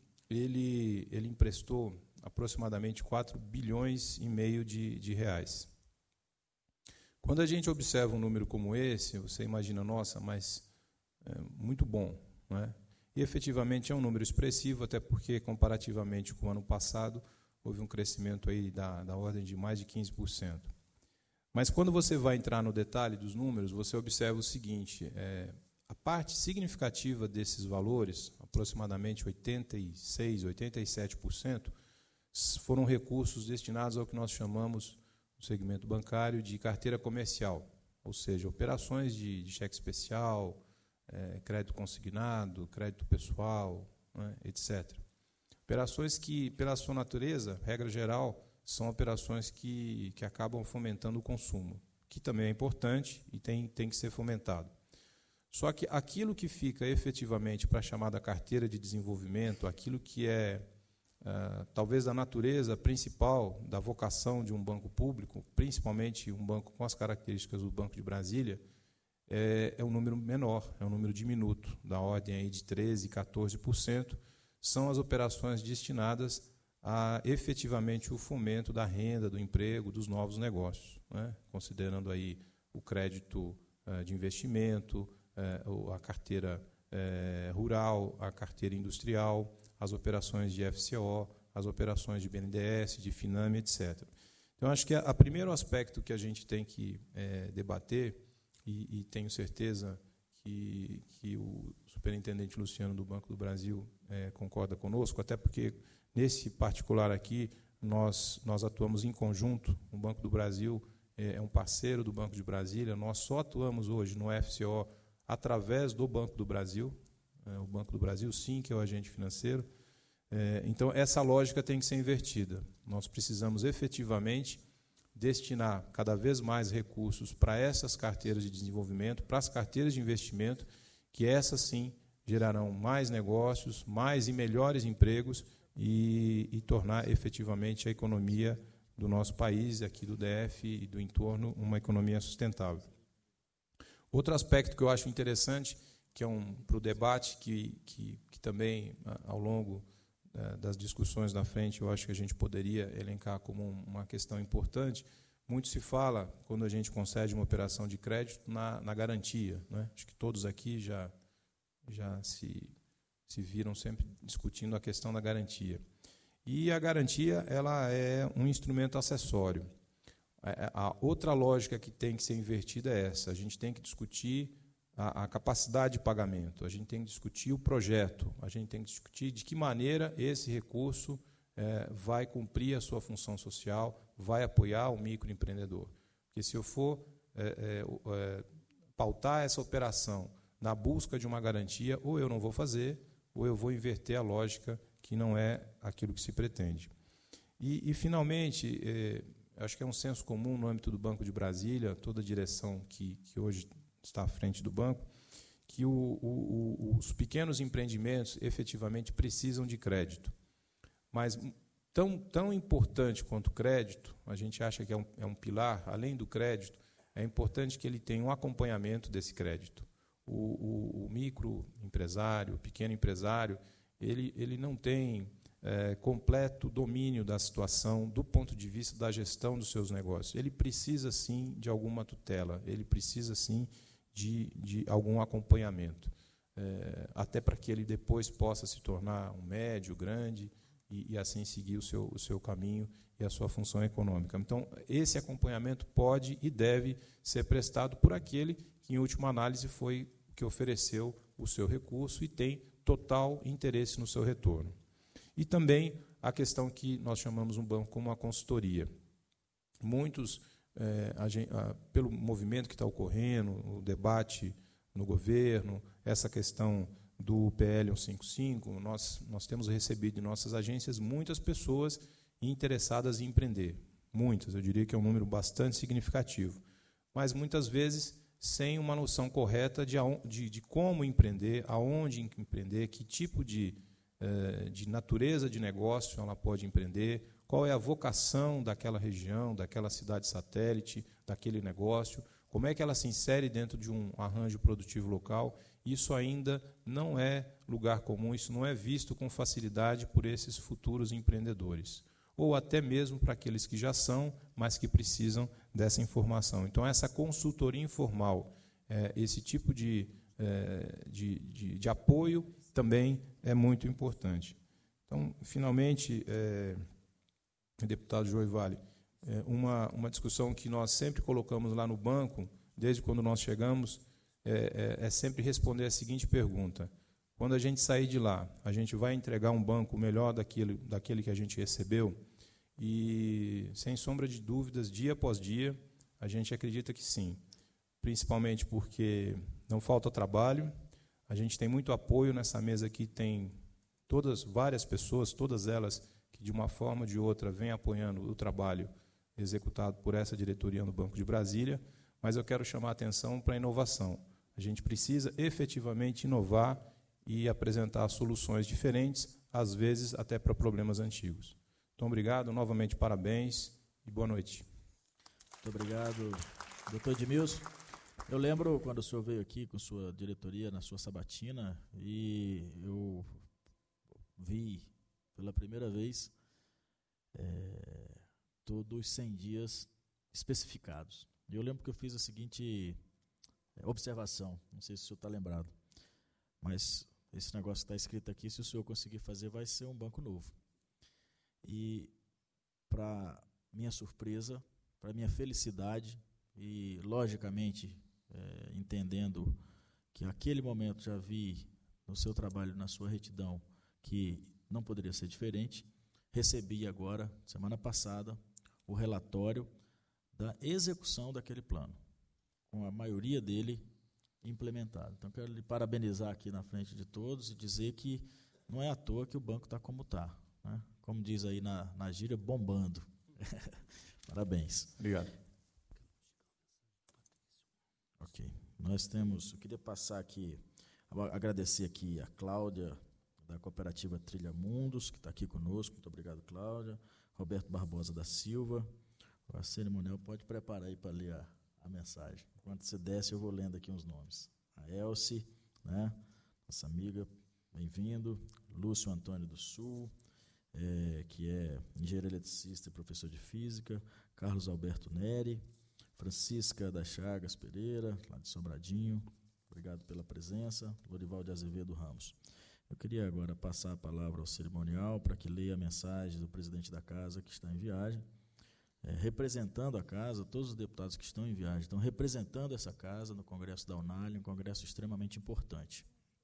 ele, ele emprestou aproximadamente quatro bilhões e meio de, de reais. Quando a gente observa um número como esse, você imagina, nossa, mas é muito bom, não é? E efetivamente é um número expressivo, até porque, comparativamente com o ano passado, houve um crescimento aí da, da ordem de mais de quinze por cento. Mas quando você vai entrar no detalhe dos números, você observa o seguinte, é, a parte significativa desses valores, aproximadamente oitenta e seis por cento, oitenta e sete por cento, foram recursos destinados ao que nós chamamos, no segmento bancário, de carteira comercial, ou seja, operações de, de cheque especial, é, crédito consignado, crédito pessoal, né, etcétera. Operações que, pela sua natureza, regra geral, são operações que, que acabam fomentando o consumo, que também é importante e tem, tem que ser fomentado. Só que aquilo que fica efetivamente para a chamada carteira de desenvolvimento, aquilo que é, uh, talvez, a natureza principal da vocação de um banco público, principalmente um banco com as características do Banco de Brasília, é, é um número menor, é um número diminuto, da ordem aí de treze por cento, quatorze por cento, são as operações destinadas a efetivamente o fomento da renda, do emprego, dos novos negócios, né? Considerando aí o crédito uh, de investimento, uh, a carteira uh, rural, a carteira industrial, as operações de F C O, as operações de B N D E S, de Finame, etcétera. Então, acho que o primeiro aspecto que a gente tem que uh, debater, e, e tenho certeza que, que o superintendente Luciano do Banco do Brasil uh, concorda conosco, até porque nesse particular aqui, nós, nós atuamos em conjunto. O Banco do Brasil é, é um parceiro do Banco de Brasília. Nós só atuamos hoje no F C O através do Banco do Brasil. É, o Banco do Brasil, sim, que é o agente financeiro. É, então, essa lógica tem que ser invertida. Nós precisamos efetivamente destinar cada vez mais recursos para essas carteiras de desenvolvimento, para as carteiras de investimento, que essas, sim, gerarão mais negócios, mais e melhores empregos, E, e tornar efetivamente a economia do nosso país, aqui do D F e do entorno, uma economia sustentável. Outro aspecto que eu acho interessante, que é um, para o debate, que, que, que também, ao longo é, das discussões da frente, eu acho que a gente poderia elencar como uma questão importante, muito se fala, quando a gente concede uma operação de crédito, na, na garantia, né? Acho que todos aqui já, já se... se viram sempre discutindo a questão da garantia. E a garantia, ela é um instrumento acessório. A outra lógica que tem que ser invertida é essa. A gente tem que discutir a, a capacidade de pagamento, a gente tem que discutir o projeto, a gente tem que discutir de que maneira esse recurso é, vai cumprir a sua função social, vai apoiar o microempreendedor. Porque se eu for é, é, é, pautar essa operação na busca de uma garantia, ou eu não vou fazer, ou eu vou inverter a lógica que não é aquilo que se pretende. E, e finalmente, eh, acho que é um senso comum no âmbito do Banco de Brasília, toda a direção que, que hoje está à frente do banco, que o, o, os pequenos empreendimentos efetivamente precisam de crédito. Mas tão, tão importante quanto o crédito, a gente acha que é um, é um pilar, além do crédito, é importante que ele tenha um acompanhamento desse crédito. O, o, o microempresário, o pequeno empresário, ele, ele não tem é, completo domínio da situação do ponto de vista da gestão dos seus negócios. Ele precisa, sim, de alguma tutela, ele precisa, sim, de, de algum acompanhamento, é, até para que ele depois possa se tornar um médio, grande, e, e assim seguir o seu, o seu caminho e a sua função econômica. Então, esse acompanhamento pode e deve ser prestado por aquele que, em última análise, foi que ofereceu o seu recurso e tem total interesse no seu retorno. E também a questão que nós chamamos um banco como uma consultoria. Muitos, é, a gente, a, pelo movimento que está ocorrendo, o debate no governo, essa questão do P L cento e cinquenta e cinco, nós, nós temos recebido de nossas agências muitas pessoas interessadas em empreender. Muitas, eu diria que é um número bastante significativo. Mas, muitas vezes, sem uma noção correta de, de, de como empreender, aonde empreender, que tipo de, eh, de natureza de negócio ela pode empreender, qual é a vocação daquela região, daquela cidade satélite, daquele negócio, como é que ela se insere dentro de um arranjo produtivo local. isso ainda não é lugar comum, isso não é visto com facilidade por esses futuros empreendedores, ou até mesmo para aqueles que já são, mas que precisam dessa informação. Então, essa consultoria informal, é, esse tipo de, é, de, de, de apoio também é muito importante. Então, finalmente, é, deputado Joivale, é, uma, uma discussão que nós sempre colocamos lá no banco, desde quando nós chegamos, é, é, é sempre responder a seguinte pergunta: quando a gente sair de lá, a gente vai entregar um banco melhor daquele, daquele que a gente recebeu? E, sem sombra de dúvidas, dia após dia, a gente acredita que sim, principalmente porque não falta trabalho, a gente tem muito apoio nessa mesa aqui, tem todas, várias pessoas, todas elas que de uma forma ou de outra vêm apoiando o trabalho executado por essa diretoria no Banco de Brasília, mas eu quero chamar a atenção para a inovação. A gente precisa efetivamente inovar e apresentar soluções diferentes, às vezes até para problemas antigos. Então, obrigado, novamente parabéns e boa noite. Muito obrigado, doutor Edmilson. Eu lembro quando o senhor veio aqui com sua diretoria na sua sabatina e eu vi pela primeira vez é, todos os cem dias especificados. E eu lembro que eu fiz a seguinte observação, não sei se o senhor está lembrado, mas esse negócio que está escrito aqui, se o senhor conseguir fazer, vai ser um banco novo. E, para minha surpresa, para minha felicidade e, logicamente, é, entendendo que naquele momento já vi no seu trabalho, na sua retidão, que não poderia ser diferente, recebi agora, semana passada, o relatório da execução daquele plano, com a maioria dele implementado. Então, quero lhe parabenizar aqui na frente de todos e dizer que não é à toa que o banco está como está, né? Como diz aí na, na gíria, bombando. Parabéns. Obrigado. Ok. Nós temos, eu queria passar aqui, agradecer aqui a Cláudia, da cooperativa Trilha Mundos, que está aqui conosco. Muito obrigado, Cláudia. Roberto Barbosa da Silva. O cerimonial pode preparar aí para ler a, a mensagem. Enquanto você desce, eu vou lendo aqui uns nomes. A Elce, né, nossa amiga, bem-vindo. Lúcio Antônio do Sul, é, que é engenheiro eletricista e professor de física. Carlos Alberto Neri. Francisca das Chagas Pereira, lá de Sobradinho. Obrigado pela presença. Lorival de Azevedo Ramos. Eu queria agora passar a palavra ao cerimonial para que leia a mensagem do presidente da casa, que está em viagem, é, representando a casa, todos os deputados que estão em viagem, estão representando essa casa no Congresso da UNALI, um congresso extremamente importante.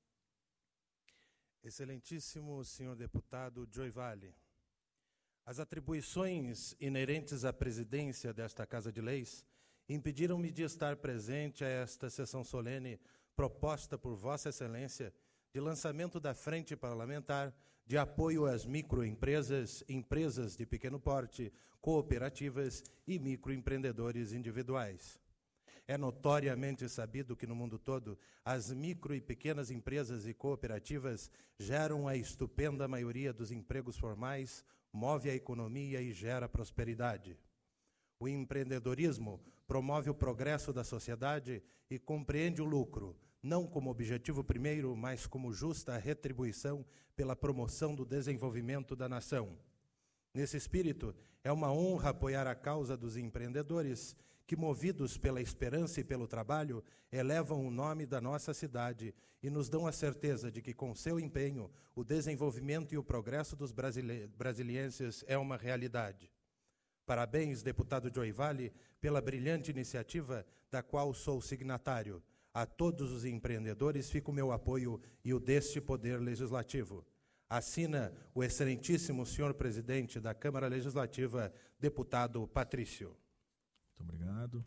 Excelentíssimo senhor deputado Joivale, as atribuições inerentes à presidência desta Casa de Leis impediram-me de estar presente a esta sessão solene proposta por Vossa Excelência de lançamento da Frente Parlamentar de apoio às microempresas, empresas de pequeno porte, cooperativas e microempreendedores individuais. É notoriamente sabido que no mundo todo as micro e pequenas empresas e cooperativas geram a estupenda maioria dos empregos formais, move a economia e gera prosperidade. O empreendedorismo promove o progresso da sociedade e compreende o lucro, não como objetivo primeiro, mas como justa retribuição pela promoção do desenvolvimento da nação. Nesse espírito, é uma honra apoiar a causa dos empreendedores que, movidos pela esperança e pelo trabalho, elevam o nome da nossa cidade e nos dão a certeza de que, com seu empenho, o desenvolvimento e o progresso dos brasile- brasilienses é uma realidade. Parabéns, deputado Joivale, pela brilhante iniciativa da qual sou signatário. A todos os empreendedores fica o meu apoio e o deste Poder Legislativo. Assina o excelentíssimo senhor presidente da Câmara Legislativa, deputado Patrício. Muito obrigado.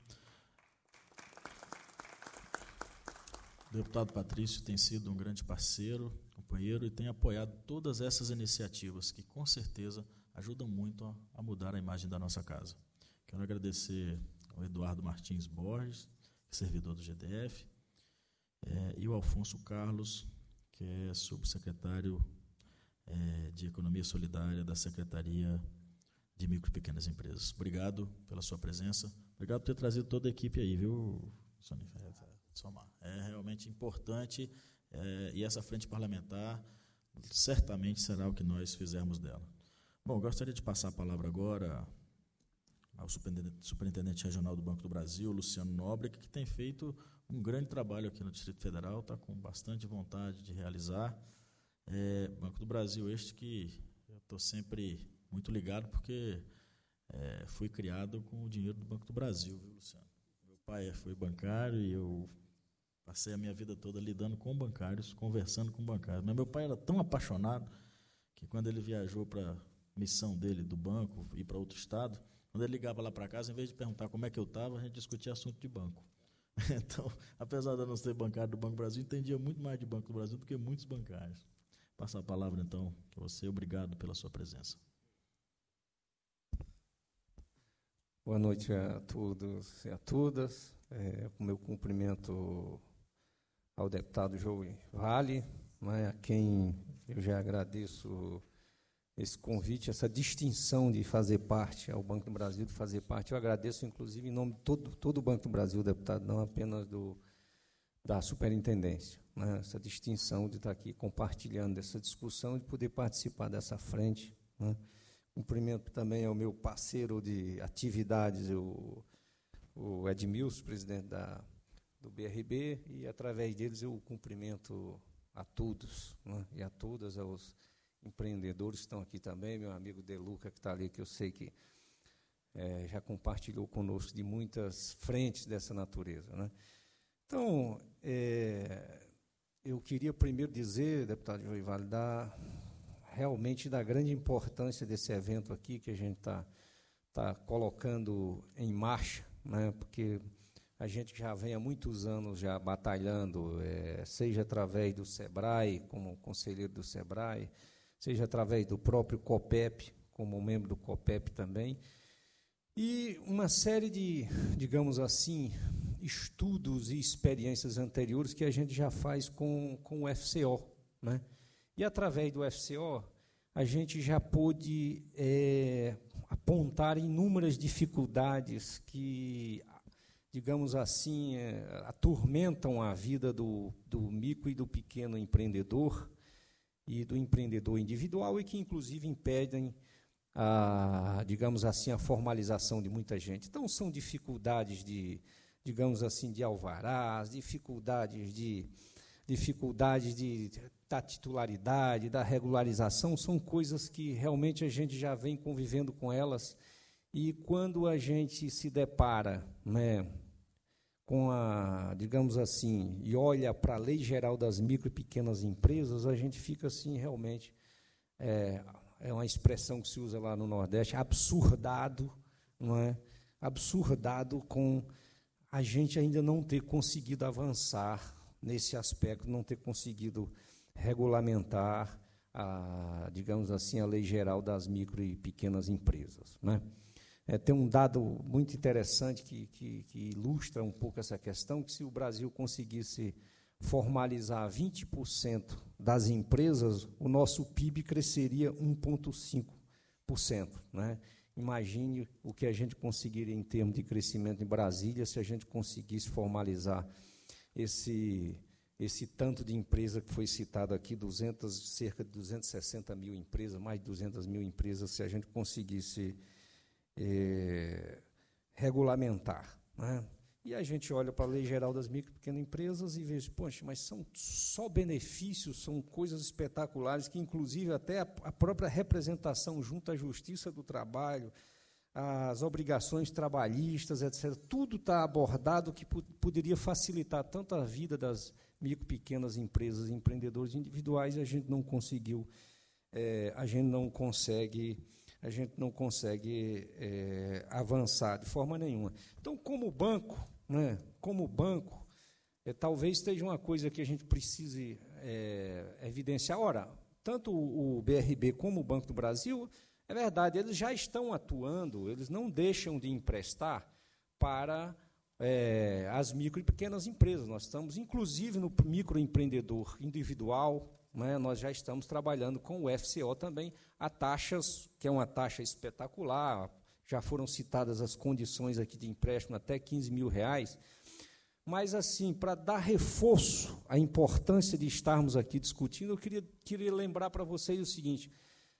O deputado Patrício tem sido um grande parceiro, companheiro, e tem apoiado todas essas iniciativas que, com certeza, ajudam muito a, a mudar a imagem da nossa casa. Quero agradecer ao Eduardo Martins Borges, servidor do G D F, é, e o Alfonso Carlos, que é subsecretário é, de Economia Solidária da Secretaria de Micro e Pequenas Empresas. Obrigado pela sua presença. Obrigado por ter trazido toda a equipe aí, viu, Sonia? É, somar. É, é realmente importante, é, e essa frente parlamentar certamente será o que nós fizermos dela. Bom, gostaria de passar a palavra agora ao superintendente, superintendente regional do Banco do Brasil, Luciano Nóbrega, que tem feito um grande trabalho aqui no Distrito Federal, está com bastante vontade de realizar. É, Banco do Brasil este que eu estou sempre muito ligado, porque é, fui criado com o dinheiro do Banco do Brasil, viu, Luciano? Meu pai foi bancário e eu passei a minha vida toda lidando com bancários, conversando com bancários. Mas meu pai era tão apaixonado que quando ele viajou para a missão dele do banco, ir para outro estado, quando ele ligava lá para casa, em vez de perguntar como é que eu estava, a gente discutia assunto de banco. Então, apesar de eu não ser bancário do Banco do Brasil, entendia muito mais de Banco do Brasil do que muitos bancários. Passar a palavra, então, para você. Obrigado pela sua presença. Boa noite a todos e a todas. É, o meu cumprimento ao deputado João Vale, né, a quem eu já agradeço esse convite, essa distinção de fazer parte ao Banco do Brasil, de fazer parte. Eu agradeço, inclusive, em nome de todo, todo o Banco do Brasil, deputado, não apenas do, da superintendência, né, essa distinção de estar aqui compartilhando essa discussão e de poder participar dessa frente. Né. Cumprimento também ao meu parceiro de atividades, o, o Edmilson, presidente da, do B R B, e, através deles, eu cumprimento a todos, né, e a todas, aos empreendedores que estão aqui também, meu amigo Deluca, que está ali, que eu sei que é, já compartilhou conosco de muitas frentes dessa natureza. Né? Então, é, eu queria primeiro dizer, deputado João Vale, da, realmente da grande importância desse evento aqui, que a gente está tá colocando em marcha, né? Porque a gente já vem há muitos anos já batalhando, é, seja através do SEBRAE, como conselheiro do SEBRAE, seja através do próprio COPEP, como membro do COPEP também, e uma série de, digamos assim, estudos e experiências anteriores que a gente já faz com, com o F C O. Né? E, através do F C O, a gente já pôde é, apontar inúmeras dificuldades que, digamos assim, é, atormentam a vida do, do micro e do pequeno empreendedor, e do empreendedor individual, e que, inclusive, impedem, a, digamos assim, a formalização de muita gente. Então, são dificuldades de, digamos assim, de alvarás, dificuldades de, dificuldades de, da titularidade, da regularização, são coisas que realmente a gente já vem convivendo com elas, e quando a gente se depara, né, com a, digamos assim, e olha para a Lei Geral das Micro e Pequenas Empresas, a gente fica assim, realmente, é, é uma expressão que se usa lá no Nordeste, absurdado, não é? Absurdado com a gente ainda não ter conseguido avançar nesse aspecto, não ter conseguido regulamentar, a, digamos assim, a Lei Geral das Micro e Pequenas Empresas, né? É, tem um dado muito interessante que, que, que ilustra um pouco essa questão, que se o Brasil conseguisse formalizar vinte por cento das empresas, o nosso P I B cresceria um vírgula cinco por cento. Né? Imagine o que a gente conseguiria em termos de crescimento em Brasília se a gente conseguisse formalizar esse, esse tanto de empresa que foi citado aqui, duzentas, cerca de duzentas e sessenta mil empresas, mais de duzentas mil empresas, se a gente conseguisse É, regulamentar. Né? E a gente olha para a Lei Geral das Micro e Pequenas Empresas e vê, poxa, mas são só benefícios, são coisas espetaculares que, inclusive, até a, a própria representação junto à Justiça do Trabalho, as obrigações trabalhistas, etcétera, tudo está abordado que poderia facilitar tanto a vida das micro e pequenas empresas e empreendedores individuais, e a gente não conseguiu, é, a gente não consegue... a gente não consegue é, avançar de forma nenhuma. Então, como banco, né, como banco, é, talvez esteja uma coisa que a gente precise é, evidenciar. Ora, tanto o B R B como o Banco do Brasil, é verdade, eles já estão atuando, eles não deixam de emprestar para é, as micro e pequenas empresas. Nós estamos, inclusive, no microempreendedor individual, né, nós já estamos trabalhando com o F C O também, a taxas, que é uma taxa espetacular, já foram citadas as condições aqui de empréstimo até quinze mil reais, mas, assim, para dar reforço à importância de estarmos aqui discutindo, eu queria, queria lembrar para vocês o seguinte,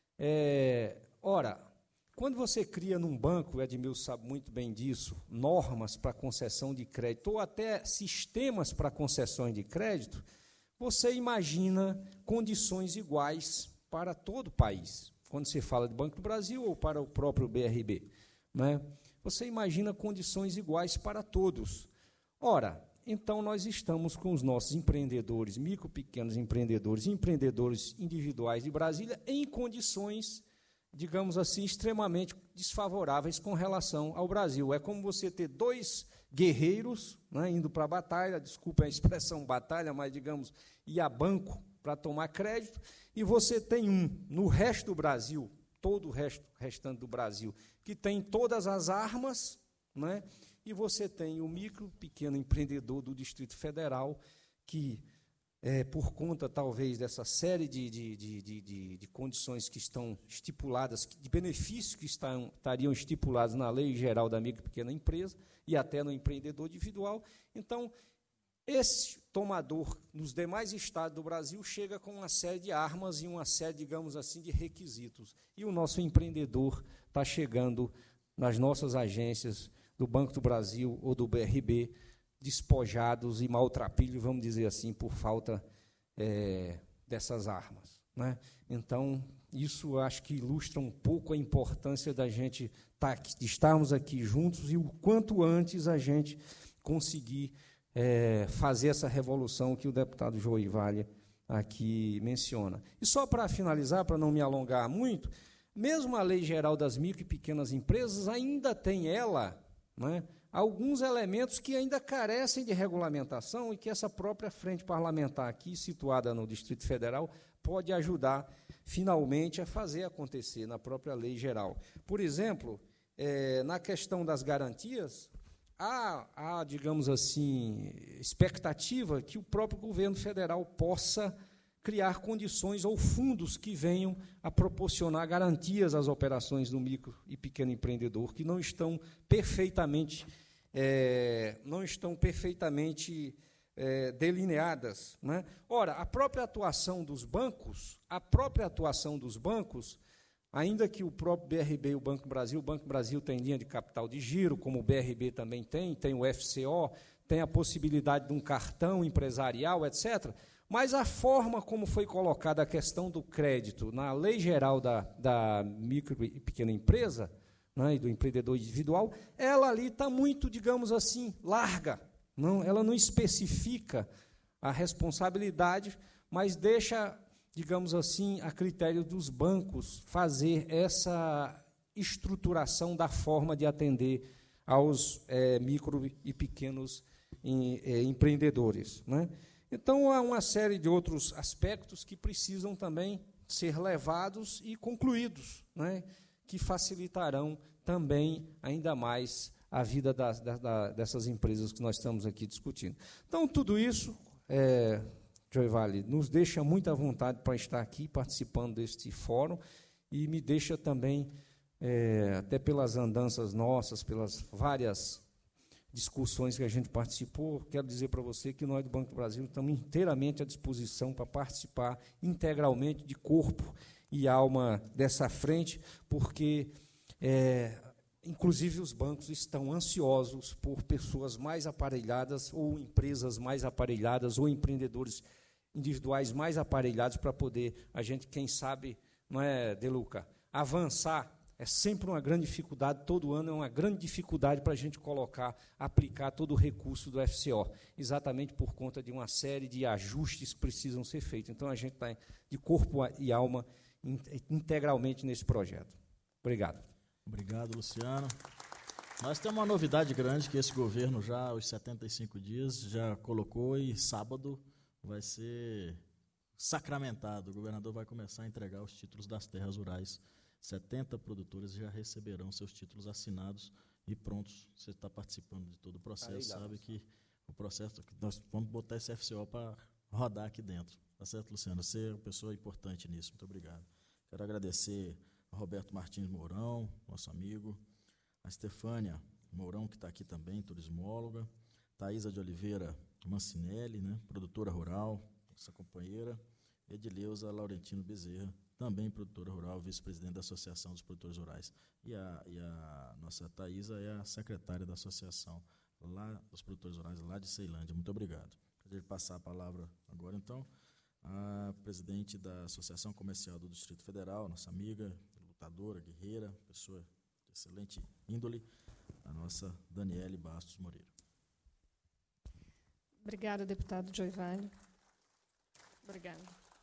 é, ora, quando você cria num banco, o Edmilson sabe muito bem disso, normas para concessão de crédito, ou até sistemas para concessões de crédito, você imagina condições iguais para todo o país. Quando você fala de Banco do Brasil ou para o próprio B R B, né? Você imagina condições iguais para todos. Ora, então nós estamos com os nossos empreendedores, micro, pequenos empreendedores, empreendedores individuais de Brasília, em condições, digamos assim, extremamente desfavoráveis com relação ao Brasil. É como você ter dois guerreiros, né, indo para a batalha, desculpa a expressão batalha, mas, digamos, ir a banco para tomar crédito, e você tem um, no resto do Brasil, todo o resto, restante do Brasil, que tem todas as armas, né, e você tem o micro, pequeno empreendedor do Distrito Federal, que, é, por conta, talvez, dessa série de, de, de, de, de, de condições que estão estipuladas, de benefícios que estão, estariam estipulados na Lei Geral da Micro e Pequena Empresa, e até no empreendedor individual. Então, esse tomador, nos demais estados do Brasil, chega com uma série de armas e uma série, digamos assim, de requisitos. E o nosso empreendedor está chegando nas nossas agências do Banco do Brasil ou do B R B, despojados e maltrapilhos, vamos dizer assim, por falta é, dessas armas, né? Então, isso acho que ilustra um pouco a importância da gente tá aqui, de estarmos aqui juntos e o quanto antes a gente conseguir é, fazer essa revolução que o deputado Joivalli aqui menciona. E só para finalizar, para não me alongar muito, mesmo a Lei Geral das Micro e Pequenas Empresas ainda tem ela, né, alguns elementos que ainda carecem de regulamentação e que essa própria frente parlamentar aqui, situada no Distrito Federal, pode ajudar, finalmente, a fazer acontecer na própria lei geral. Por exemplo, é, na questão das garantias, há, há, digamos assim, expectativa que o próprio governo federal possa criar condições ou fundos que venham a proporcionar garantias às operações do micro e pequeno empreendedor, que não estão perfeitamente, é, não estão perfeitamente é, delineadas, né? Ora, a própria atuação dos bancos, a própria atuação dos bancos, ainda que o próprio B R B e o Banco do Brasil, o Banco do Brasil tem linha de capital de giro, como o B R B também tem, tem o F C O, tem a possibilidade de um cartão empresarial, etcétera, mas a forma como foi colocada a questão do crédito na Lei Geral da, da Micro e Pequena Empresa, né, e do empreendedor individual, ela ali está muito, digamos assim, larga. Não, ela não especifica a responsabilidade, mas deixa, digamos assim, a critério dos bancos fazer essa estruturação da forma de atender aos é, micro e pequenos em, é, empreendedores, né? Então, há uma série de outros aspectos que precisam também ser levados e concluídos, né, que facilitarão também ainda mais a vida das, da, dessas empresas que nós estamos aqui discutindo. Então, tudo isso, é, Joivalli, nos deixa muita vontade para estar aqui participando deste fórum e me deixa também, é, até pelas andanças nossas, pelas várias discussões que a gente participou, quero dizer para você que nós do Banco do Brasil estamos inteiramente à disposição para participar integralmente de corpo e alma dessa frente, porque, é, inclusive, os bancos estão ansiosos por pessoas mais aparelhadas ou empresas mais aparelhadas ou empreendedores individuais mais aparelhados para poder a gente, quem sabe, não é, De Luca, avançar. É sempre uma grande dificuldade, todo ano é uma grande dificuldade para a gente colocar, aplicar todo o recurso do F C O, exatamente por conta de uma série de ajustes que precisam ser feitos. Então, a gente está de corpo e alma integralmente nesse projeto. Obrigado. Obrigado, Luciano. Nós temos uma novidade grande que esse governo já, aos setenta e cinco dias, já colocou e sábado vai ser sacramentado. O governador vai começar a entregar os títulos das terras rurais. setenta produtores já receberão seus títulos assinados e prontos. Você está participando de todo o processo, aí, sabe que o processo, nós vamos botar esse F C O para rodar aqui dentro. Tá certo, Luciano? Você é uma pessoa importante nisso. Muito obrigado. Quero agradecer a Roberto Martins Mourão, nosso amigo, a Estefânia Mourão, que está aqui também, turismóloga, Thaisa de Oliveira Mancinelli, né, produtora rural, nossa companheira, Edileuza Laurentino Bezerra, também produtora rural, vice-presidente da Associação dos Produtores Rurais. E a, e a nossa Thaisa é a secretária da Associação lá dos Produtores Rurais, lá de Ceilândia. Muito obrigado. Quero passar a palavra agora, então, à presidente da Associação Comercial do Distrito Federal, nossa amiga, lutadora, guerreira, pessoa de excelente índole, a nossa Daniele Bastos Moreira. Obrigada, deputado Gioivale. Obrigada.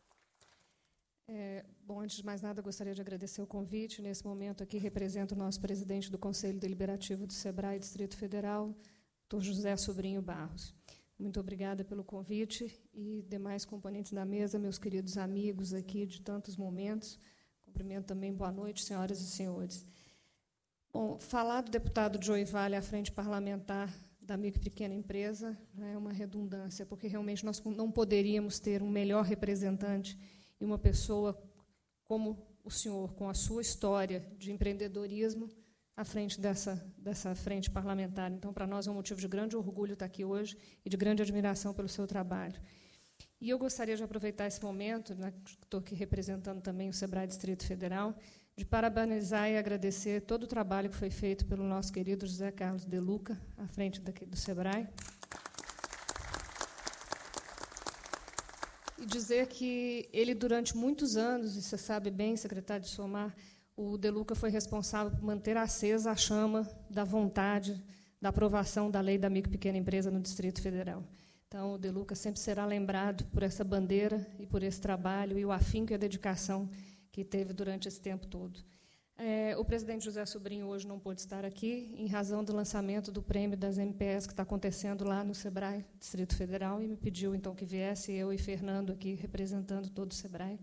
É, bom, antes de mais nada, gostaria de agradecer o convite. Nesse momento aqui represento o nosso presidente do Conselho Deliberativo do SEBRAE Distrito Federal, doutor José Sobrinho Barros. Muito obrigada pelo convite e demais componentes da mesa, meus queridos amigos aqui de tantos momentos. Cumprimento também, boa noite, senhoras e senhores. Bom, falar do deputado Gioivale à frente parlamentar da micro e pequena empresa é uma redundância, porque realmente nós não poderíamos ter um melhor representante e uma pessoa como o senhor, com a sua história de empreendedorismo, à frente dessa, dessa frente parlamentar. Então, para nós é um motivo de grande orgulho estar aqui hoje e de grande admiração pelo seu trabalho. E eu gostaria de aproveitar esse momento, né, estou aqui representando também o SEBRAE Distrito Federal, de parabenizar e agradecer todo o trabalho que foi feito pelo nosso querido José Carlos De Luca, à frente daqui do SEBRAE. E dizer que ele, durante muitos anos, e você sabe bem, secretário de Somar, o De Luca foi responsável por manter acesa a chama da vontade da aprovação da lei da micro e pequena empresa no Distrito Federal. Então, o De Luca sempre será lembrado por essa bandeira e por esse trabalho e o afinco e a dedicação que teve durante esse tempo todo. É, o presidente José Sobrinho hoje não pôde estar aqui em razão do lançamento do prêmio das M P S que está acontecendo lá no SEBRAE Distrito Federal e me pediu então que viesse eu e Fernando aqui representando todo o SEBRAE.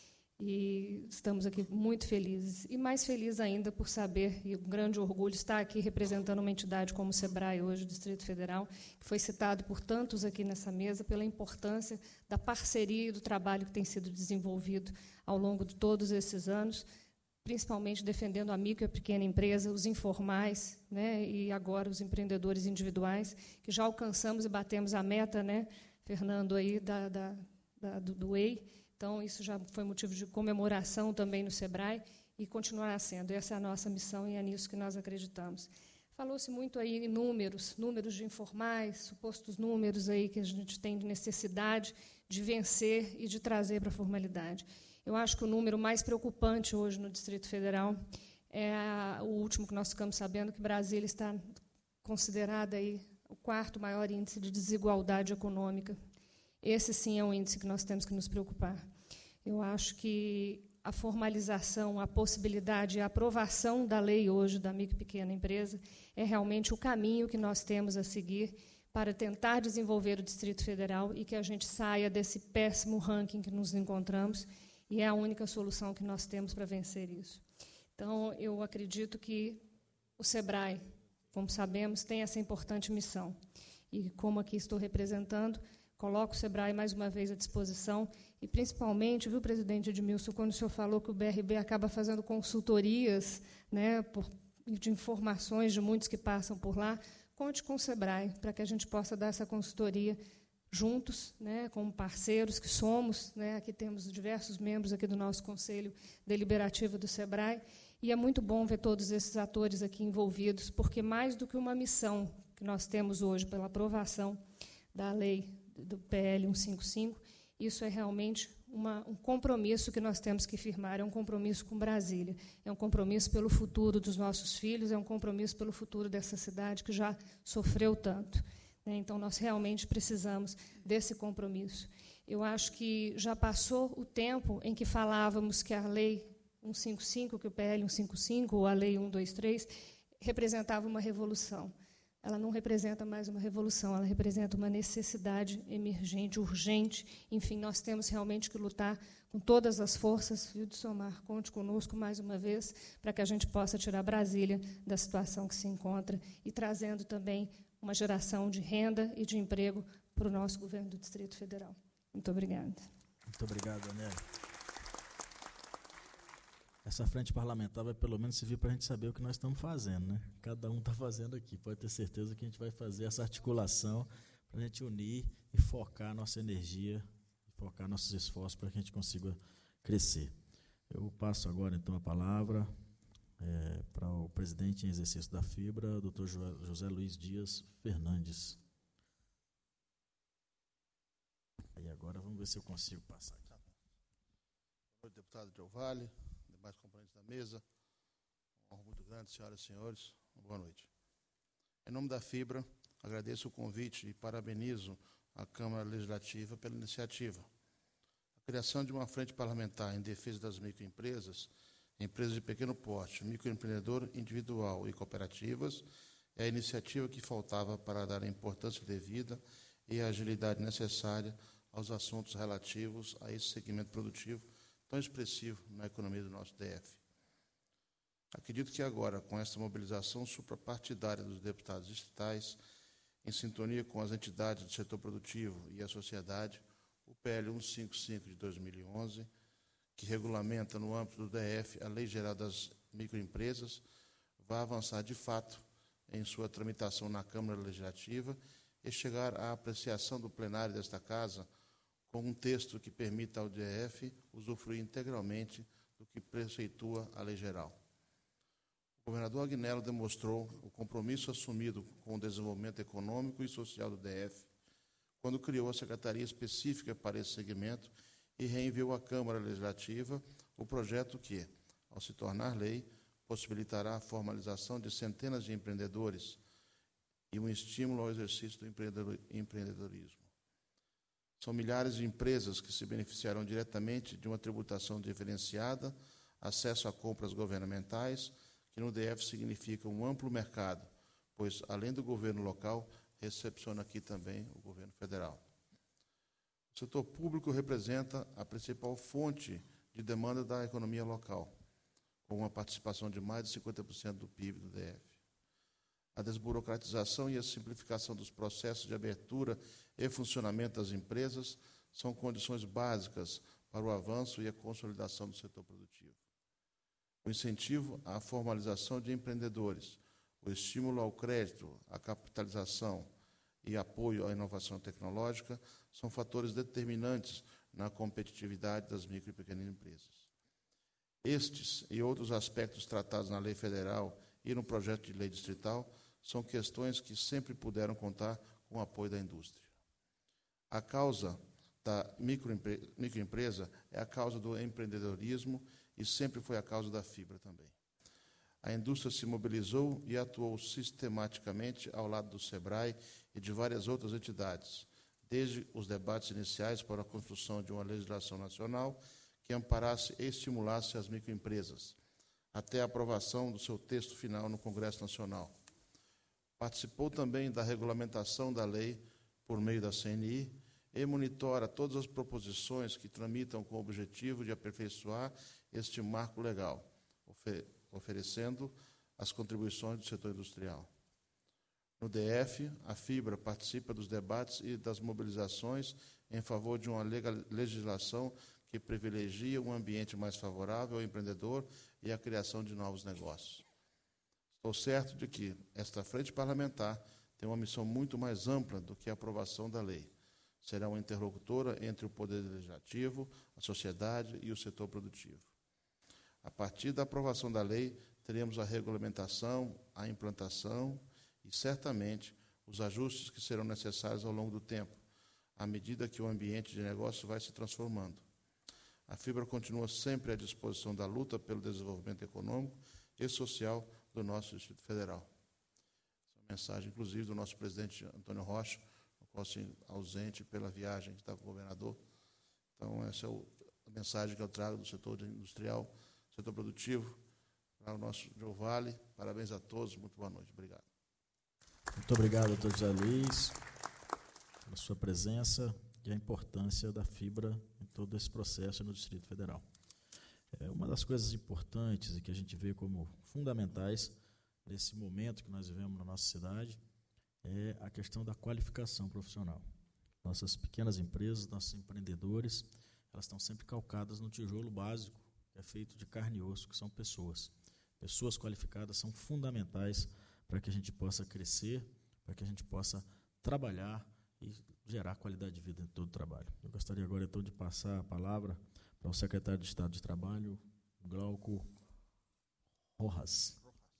E estamos aqui muito felizes. E mais felizes ainda por saber, e um grande orgulho, estar aqui representando uma entidade como o SEBRAE hoje, o Distrito Federal, que foi citado por tantos aqui nessa mesa, pela importância da parceria e do trabalho que tem sido desenvolvido ao longo de todos esses anos, principalmente defendendo a micro e a pequena empresa, os informais, né, e agora os empreendedores individuais, que já alcançamos e batemos a meta, né, Fernando, aí, da, da, da, do, do E I. Então, isso já foi motivo de comemoração também no SEBRAE e continuará sendo. Essa é a nossa missão e é nisso que nós acreditamos. Falou-se muito aí em números, números de informais, supostos números aí que a gente tem de necessidade de vencer e de trazer para a formalidade. Eu acho que o número mais preocupante hoje no Distrito Federal é a, o último que nós ficamos sabendo, que Brasília está considerada aí o quarto maior índice de desigualdade econômica. Esse, sim, é um índice que nós temos que nos preocupar. Eu acho que a formalização, a possibilidade e a aprovação da lei hoje da micro e pequena empresa é realmente o caminho que nós temos a seguir para tentar desenvolver o Distrito Federal e que a gente saia desse péssimo ranking que nos encontramos, e é a única solução que nós temos para vencer isso. Então, eu acredito que o SEBRAE, como sabemos, tem essa importante missão. E, como aqui estou representando, coloco o SEBRAE mais uma vez à disposição e, principalmente, viu, presidente Edmilson, quando o senhor falou que o B R B acaba fazendo consultorias, né, por, de informações de muitos que passam por lá, conte com o SEBRAE para que a gente possa dar essa consultoria juntos, né, como parceiros que somos, né, aqui temos diversos membros aqui do nosso Conselho Deliberativo do SEBRAE, e é muito bom ver todos esses atores aqui envolvidos, porque mais do que uma missão que nós temos hoje pela aprovação da lei do P L cento e cinquenta e cinco, isso é realmente uma, um compromisso que nós temos que firmar, é um compromisso com Brasília, é um compromisso pelo futuro dos nossos filhos, é um compromisso pelo futuro dessa cidade que já sofreu tanto. Então, nós realmente precisamos desse compromisso. Eu acho que já passou o tempo em que falávamos que a lei cento e cinquenta e cinco, que o P L cento e cinquenta e cinco, ou a lei cento e vinte e três, representava uma revolução. Ela não representa mais uma revolução, ela representa uma necessidade emergente, urgente. Enfim, nós temos realmente que lutar com todas as forças. Viu, de Somar, conte conosco mais uma vez, para que a gente possa tirar Brasília da situação que se encontra e trazendo também uma geração de renda e de emprego para o nosso governo do Distrito Federal. Muito obrigada. Muito obrigado, Daniela. essa frente parlamentar vai pelo menos servir para a gente saber o que nós estamos fazendo, né? Cada um está fazendo aqui. Pode ter certeza que a gente vai fazer essa articulação para a gente unir e focar nossa energia, focar nossos esforços para que a gente consiga crescer. Eu passo agora, então, a palavra é, para o presidente em exercício da Fibra, doutor José Luiz Dias Fernandes. E agora vamos ver se eu consigo passar aqui. Boa noite, deputado Giovanni, demais componentes da mesa. Uma honra muito grande, senhoras e senhores. Boa noite. Em nome da Fibra, agradeço o convite e parabenizo a Câmara Legislativa pela iniciativa. A criação de uma frente parlamentar em defesa das microempresas, empresas de pequeno porte, microempreendedor individual e cooperativas é a iniciativa que faltava para dar a importância devida e a agilidade necessária aos assuntos relativos a esse segmento produtivo tão expressivo na economia do nosso D F. Acredito que agora, com essa mobilização suprapartidária dos deputados distritais, em sintonia com as entidades do setor produtivo e a sociedade, o P L cento e cinquenta e cinco de dois mil e onze, que regulamenta no âmbito do D F a Lei Geral das Microempresas, vai avançar de fato em sua tramitação na Câmara Legislativa e chegar à apreciação do plenário desta Casa com um texto que permita ao D F usufruir integralmente do que preceitua a Lei Geral. O governador Agnello demonstrou o compromisso assumido com o desenvolvimento econômico e social do D F, quando criou a Secretaria Específica para esse segmento e reenviou à Câmara Legislativa o projeto que, ao se tornar lei, possibilitará a formalização de centenas de empreendedores e um estímulo ao exercício do empreendedorismo. São milhares de empresas que se beneficiarão diretamente de uma tributação diferenciada, acesso a compras governamentais, que no D F significa um amplo mercado, pois, além do governo local, recepciona aqui também o governo federal. O setor público representa a principal fonte de demanda da economia local, com uma participação de mais de cinquenta por cento do P I B do D F. A desburocratização e a simplificação dos processos de abertura e funcionamento das empresas são condições básicas para o avanço e a consolidação do setor produtivo. O incentivo à formalização de empreendedores, o estímulo ao crédito, à capitalização e apoio à inovação tecnológica são fatores determinantes na competitividade das micro e pequenas empresas. Estes e outros aspectos tratados na lei federal e no projeto de lei distrital são questões que sempre puderam contar com o apoio da indústria. A causa da microempre- microempresa é a causa do empreendedorismo e sempre foi a causa da Fibra também. A indústria se mobilizou e atuou sistematicamente ao lado do SEBRAE e de várias outras entidades, desde os debates iniciais para a construção de uma legislação nacional que amparasse e estimulasse as microempresas, até a aprovação do seu texto final no Congresso Nacional. Participou também da regulamentação da lei por meio da C N I e monitora todas as proposições que tramitam com o objetivo de aperfeiçoar este marco legal, ofe- oferecendo as contribuições do setor industrial. No D F, a Fibra participa dos debates e das mobilizações em favor de uma legal- legislação que privilegia um ambiente mais favorável ao empreendedor e à criação de novos negócios. Estou certo de que esta frente parlamentar tem uma missão muito mais ampla do que a aprovação da lei. Será uma interlocutora entre o Poder Legislativo, a sociedade e o setor produtivo. A partir da aprovação da lei, teremos a regulamentação, a implantação e, certamente, os ajustes que serão necessários ao longo do tempo, à medida que o ambiente de negócio vai se transformando. A Fibra continua sempre à disposição da luta pelo desenvolvimento econômico e social do nosso Distrito Federal. Essa é uma mensagem, inclusive, do nosso presidente Antônio Rocha, no qual se ausente pela viagem que está com o governador. Então, essa é a mensagem que eu trago do setor industrial, setor produtivo, para o nosso Giovanni. Parabéns a todos, muito boa noite. Obrigado. Muito obrigado, doutor José Luiz, pela sua presença e a importância da Fibra em todo esse processo no Distrito Federal. É uma das coisas importantes e que a gente vê como fundamentais nesse momento que nós vivemos na nossa cidade é a questão da qualificação profissional. Nossas pequenas empresas, nossos empreendedores, elas estão sempre calcadas no tijolo básico, que é feito de carne e osso, que são pessoas. Pessoas qualificadas são fundamentais para que a gente possa crescer, para que a gente possa trabalhar e gerar qualidade de vida em todo o trabalho. Eu gostaria agora, então, de passar a palavra para o secretário de Estado de Trabalho, Glauco Rojas.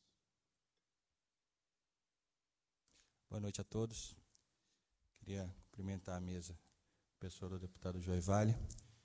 Boa noite a todos. Queria cumprimentar a mesa, pessoa do deputado Joy Vale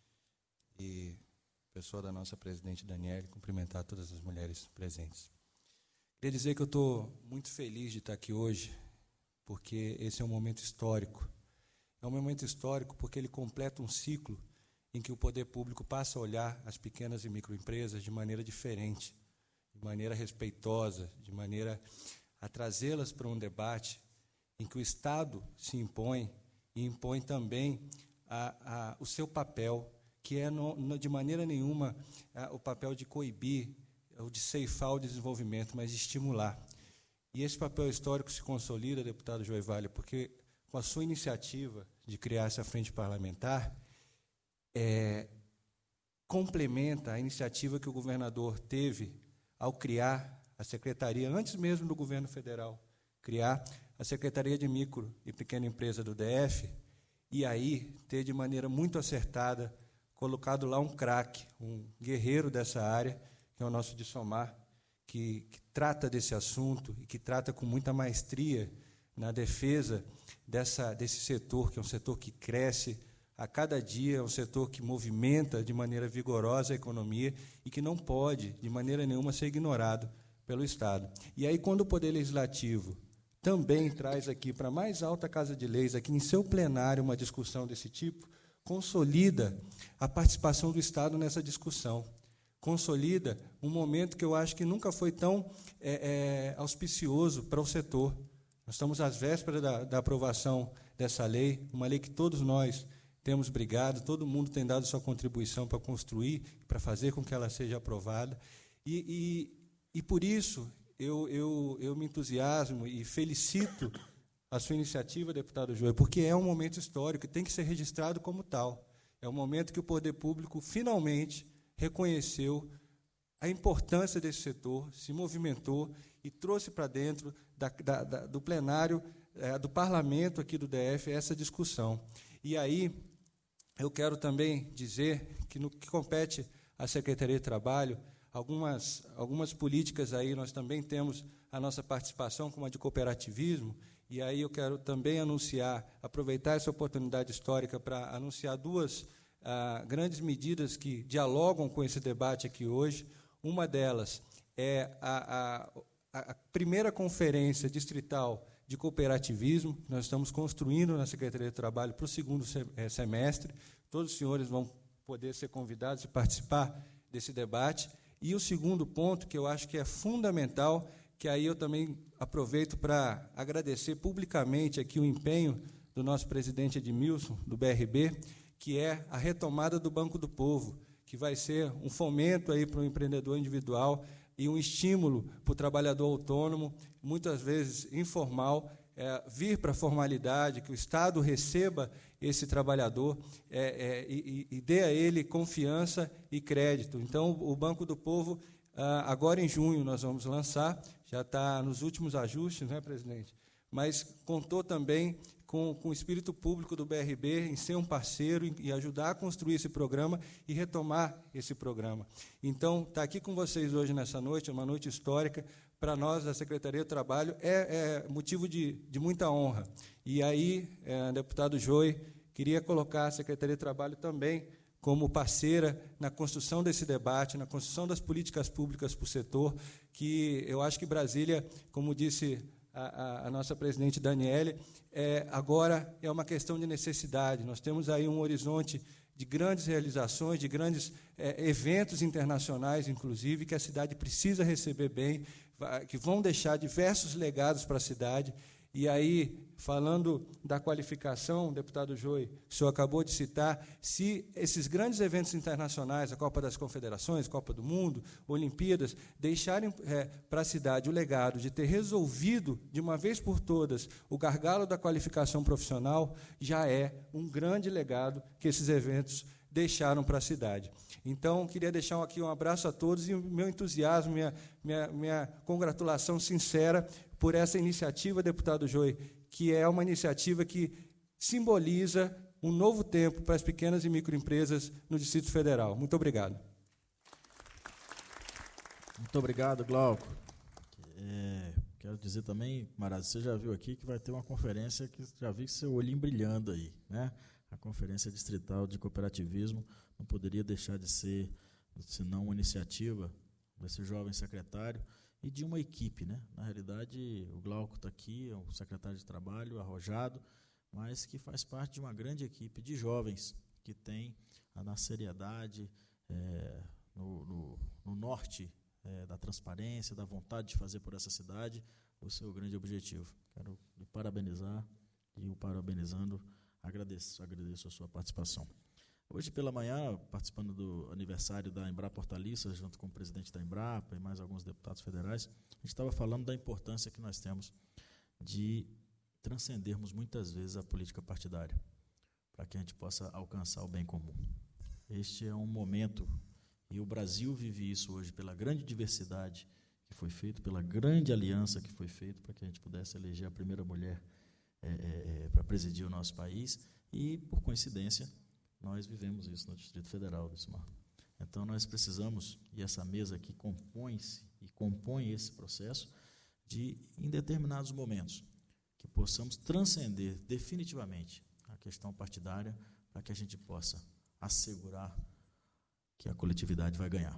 e pessoa da nossa presidente Daniele, cumprimentar todas as mulheres presentes. Queria dizer que eu estou muito feliz de estar aqui hoje, porque esse é um momento histórico. É um momento histórico porque ele completa um ciclo em que o poder público passa a olhar as pequenas e microempresas de maneira diferente, de maneira respeitosa, de maneira a trazê-las para um debate em que o Estado se impõe e impõe também a, a, o seu papel, que é, no, no, de maneira nenhuma, a, o papel de coibir, ou de ceifar o desenvolvimento, mas de estimular. E esse papel histórico se consolida, deputado Joy Vale, porque com a sua iniciativa de criar essa frente parlamentar, é, complementa a iniciativa que o governador teve ao criar a secretaria, antes mesmo do governo federal, criar a Secretaria de Micro e Pequena Empresa do D F, e aí ter de maneira muito acertada colocado lá um craque, um guerreiro dessa área, que é o nosso Dissomar, que, que trata desse assunto e que trata com muita maestria na defesa dessa, desse setor, que é um setor que cresce a cada dia, é um setor que movimenta de maneira vigorosa a economia e que não pode, de maneira nenhuma, ser ignorado pelo Estado. E aí, quando o Poder Legislativo também traz aqui para a mais alta Casa de Leis, aqui em seu plenário, uma discussão desse tipo, consolida a participação do Estado nessa discussão, consolida um momento que eu acho que nunca foi tão é, é, auspicioso para o setor. Nós estamos às vésperas da, da aprovação dessa lei, uma lei que todos nós temos brigado, todo mundo tem dado sua contribuição para construir, para fazer com que ela seja aprovada, e, e, e por isso eu, eu, eu me entusiasmo e felicito a sua iniciativa, deputado Joy, porque é um momento histórico e tem que ser registrado como tal. É um momento que o poder público finalmente reconheceu a importância desse setor, se movimentou e trouxe para dentro da, da, da, do plenário, é, do parlamento aqui do D F, essa discussão. E aí, eu quero também dizer que, no que compete à Secretaria de Trabalho, algumas, algumas políticas aí nós também temos a nossa participação, como a de cooperativismo, e aí eu quero também anunciar, aproveitar essa oportunidade histórica para anunciar duas ah, grandes medidas que dialogam com esse debate aqui hoje. Uma delas é a, a, a primeira conferência distrital de cooperativismo, que nós estamos construindo na Secretaria de Trabalho para o segundo semestre. Todos os senhores vão poder ser convidados e participar desse debate. E o segundo ponto, que eu acho que é fundamental, que aí eu também aproveito para agradecer publicamente aqui o empenho do nosso presidente Edmilson, do B R B, que é a retomada do Banco do Povo, que vai ser um fomento aí para o empreendedor individual e um estímulo para o trabalhador autônomo, muitas vezes informal, é, vir para a formalidade, que o Estado receba esse trabalhador é, é, e, e dê a ele confiança e crédito. Então, o Banco do Povo, agora em junho, nós vamos lançar, já está nos últimos ajustes, não é, presidente? Mas contou também com, com o espírito público do B R B em ser um parceiro e ajudar a construir esse programa e retomar esse programa. Então, estar aqui com vocês hoje nessa noite, uma noite histórica, para nós, da Secretaria do Trabalho, é, é motivo de, de muita honra. E aí, é, deputado Joy, queria colocar a Secretaria de Trabalho também como parceira na construção desse debate, na construção das políticas públicas para o setor, que eu acho que Brasília, como disse a, a, a nossa presidente Daniele, é, agora é uma questão de necessidade. Nós temos aí um horizonte de grandes realizações, de grandes é, eventos internacionais, inclusive, que a cidade precisa receber bem, que vão deixar diversos legados para a cidade. E aí, falando da qualificação, deputado Joy, que o senhor acabou de citar, se esses grandes eventos internacionais, a Copa das Confederações, Copa do Mundo, Olimpíadas, deixarem é, para a cidade o legado de ter resolvido, de uma vez por todas, o gargalo da qualificação profissional, já é um grande legado que esses eventos deixaram para a cidade. Então, queria deixar aqui um abraço a todos e o meu entusiasmo, minha, minha, minha congratulação sincera por essa iniciativa, deputado Joey, que é uma iniciativa que simboliza um novo tempo para as pequenas e microempresas no Distrito Federal. Muito obrigado. Muito obrigado, Glauco. É, quero dizer também, Maraz, você já viu aqui que vai ter uma conferência que já vi seu olhinho brilhando aí, né? A Conferência Distrital de Cooperativismo não poderia deixar de ser, senão uma iniciativa desse jovem secretário e de uma equipe, né? Na realidade, o Glauco está aqui, é um secretário de trabalho arrojado, mas que faz parte de uma grande equipe de jovens que tem na seriedade, é, no, no, no norte é, da transparência, da vontade de fazer por essa cidade o seu grande objetivo. Quero lhe parabenizar e o parabenizando, agradeço, agradeço a sua participação. Hoje pela manhã, participando do aniversário da Embrapa Hortaliças, junto com o presidente da Embrapa e mais alguns deputados federais, a gente estava falando da importância que nós temos de transcendermos muitas vezes a política partidária, para que a gente possa alcançar o bem comum. Este é um momento, e o Brasil vive isso hoje pela grande diversidade que foi feita, pela grande aliança que foi feita para que a gente pudesse eleger a primeira mulher é, é, para presidir o nosso país, e, por coincidência, nós vivemos isso no Distrito Federal, Lucimar. Então, nós precisamos, e essa mesa aqui compõe-se e compõe esse processo, de, em determinados momentos, que possamos transcender definitivamente a questão partidária para que a gente possa assegurar que a coletividade vai ganhar.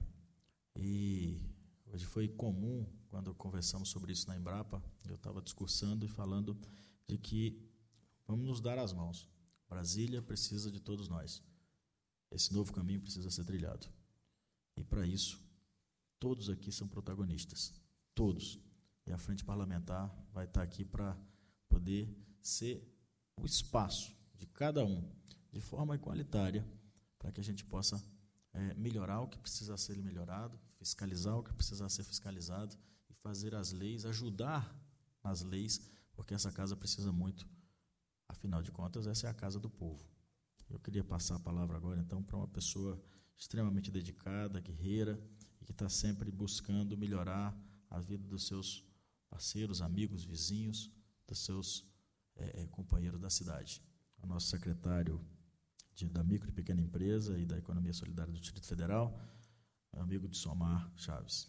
E hoje foi comum, quando conversamos sobre isso na Embrapa, eu estava discursando e falando de que vamos nos dar as mãos. Brasília precisa de todos nós. Esse novo caminho precisa ser trilhado. E, para isso, todos aqui são protagonistas. Todos. E a Frente Parlamentar vai estar aqui para poder ser o espaço de cada um, de forma igualitária, para que a gente possa é, melhorar o que precisa ser melhorado, fiscalizar o que precisa ser fiscalizado e fazer as leis, ajudar nas leis, porque essa casa precisa muito. Afinal de contas, essa é a casa do povo. Eu queria passar a palavra agora, então, para uma pessoa extremamente dedicada, guerreira, e que está sempre buscando melhorar a vida dos seus parceiros, amigos, vizinhos, dos seus é, companheiros da cidade. O nosso secretário de, da Micro e Pequena Empresa e da Economia Solidária do Distrito Federal, amigo de Somar Chaves.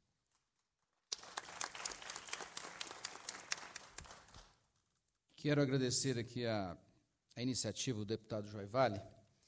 Quero agradecer aqui a, a iniciativa do deputado Joey Vale,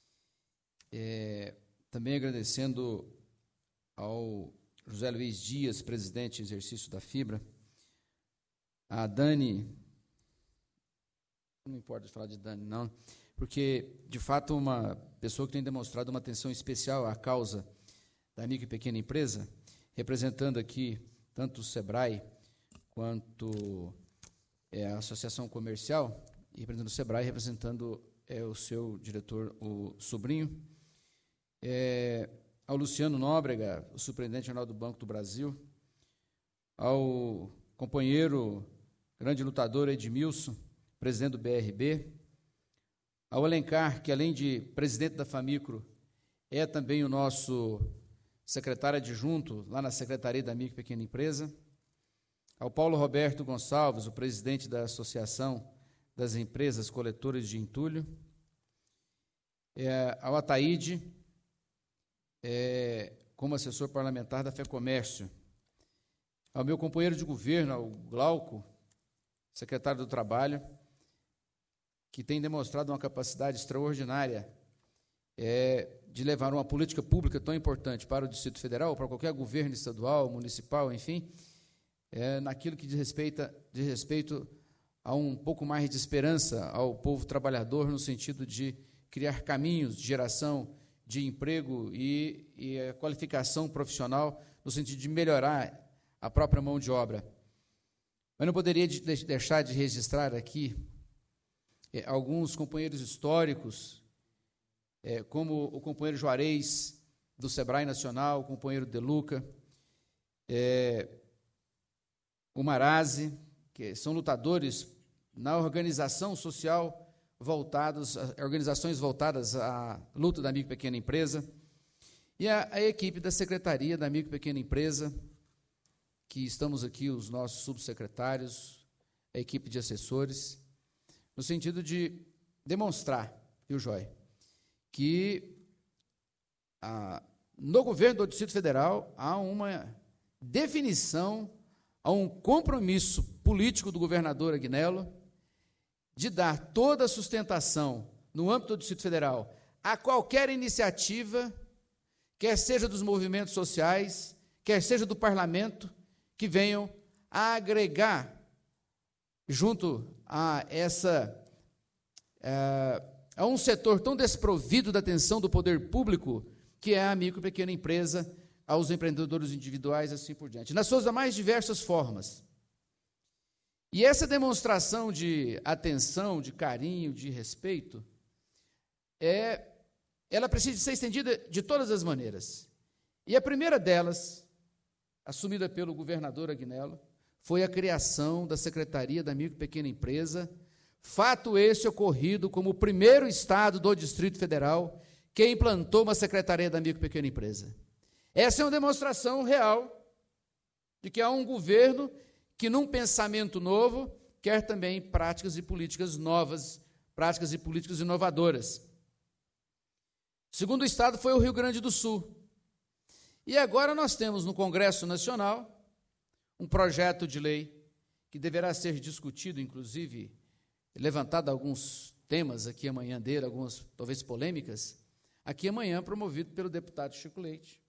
é, também agradecendo ao José Luiz Dias, presidente em exercício da Fibra, a Dani, não importa falar de Dani, não, porque, de fato, uma pessoa que tem demonstrado uma atenção especial à causa da micro e pequena empresa, representando aqui tanto o SEBRAE quanto é, a Associação Comercial, e representando o SEBRAE, representando é, o seu diretor, o sobrinho, é, ao Luciano Nóbrega, o superintendente-geral do Banco do Brasil, ao companheiro, grande lutador Edmilson, presidente do B R B, ao Alencar, que além de presidente da Famicro, é também o nosso secretário adjunto lá na Secretaria da Micro e Pequena Empresa, ao Paulo Roberto Gonçalves, o presidente da Associação das Empresas Coletoras de Entulho, é, ao Ataíde, é, como assessor parlamentar da FEComércio, ao meu companheiro de governo, ao Glauco, secretário do Trabalho, que tem demonstrado uma capacidade extraordinária é, de levar uma política pública tão importante para o Distrito Federal, para qualquer governo estadual, municipal, enfim, é, naquilo que diz respeito, diz respeito a um pouco mais de esperança ao povo trabalhador, no sentido de criar caminhos de geração de emprego e, e a qualificação profissional, no sentido de melhorar a própria mão de obra. Mas não poderia de, de, deixar de registrar aqui é, alguns companheiros históricos, é, como o companheiro Juarez, do SEBRAE Nacional, o companheiro Deluca, é, o Marazzi, que são lutadores na organização social voltados, organizações voltadas à luta da micro e pequena empresa, e a, a equipe da Secretaria da Micro e Pequena Empresa, que estamos aqui, os nossos subsecretários, a equipe de assessores, no sentido de demonstrar, viu, Joy, que a, no governo do Distrito Federal há uma definição, há um compromisso político do governador Agnello de dar toda a sustentação no âmbito do Distrito Federal a qualquer iniciativa, quer seja dos movimentos sociais, quer seja do parlamento, que venham a agregar junto a essa é, a um setor tão desprovido da atenção do poder público, que é a micro e pequena empresa, aos empreendedores individuais, assim por diante, nas suas mais diversas formas. E essa demonstração de atenção, de carinho, de respeito, é, ela precisa ser estendida de todas as maneiras. E a primeira delas, assumida pelo governador Agnello, foi a criação da Secretaria da Micro e Pequena Empresa, fato esse ocorrido como o primeiro estado do Distrito Federal que implantou uma Secretaria da Micro e Pequena Empresa. Essa é uma demonstração real de que há um governo que, num pensamento novo, quer também práticas e políticas novas, práticas e políticas inovadoras. O segundo estado foi o Rio Grande do Sul. E agora nós temos no Congresso Nacional um projeto de lei que deverá ser discutido, inclusive, levantado alguns temas aqui amanhã dele, algumas talvez polêmicas, aqui amanhã promovido pelo deputado Chico Leite,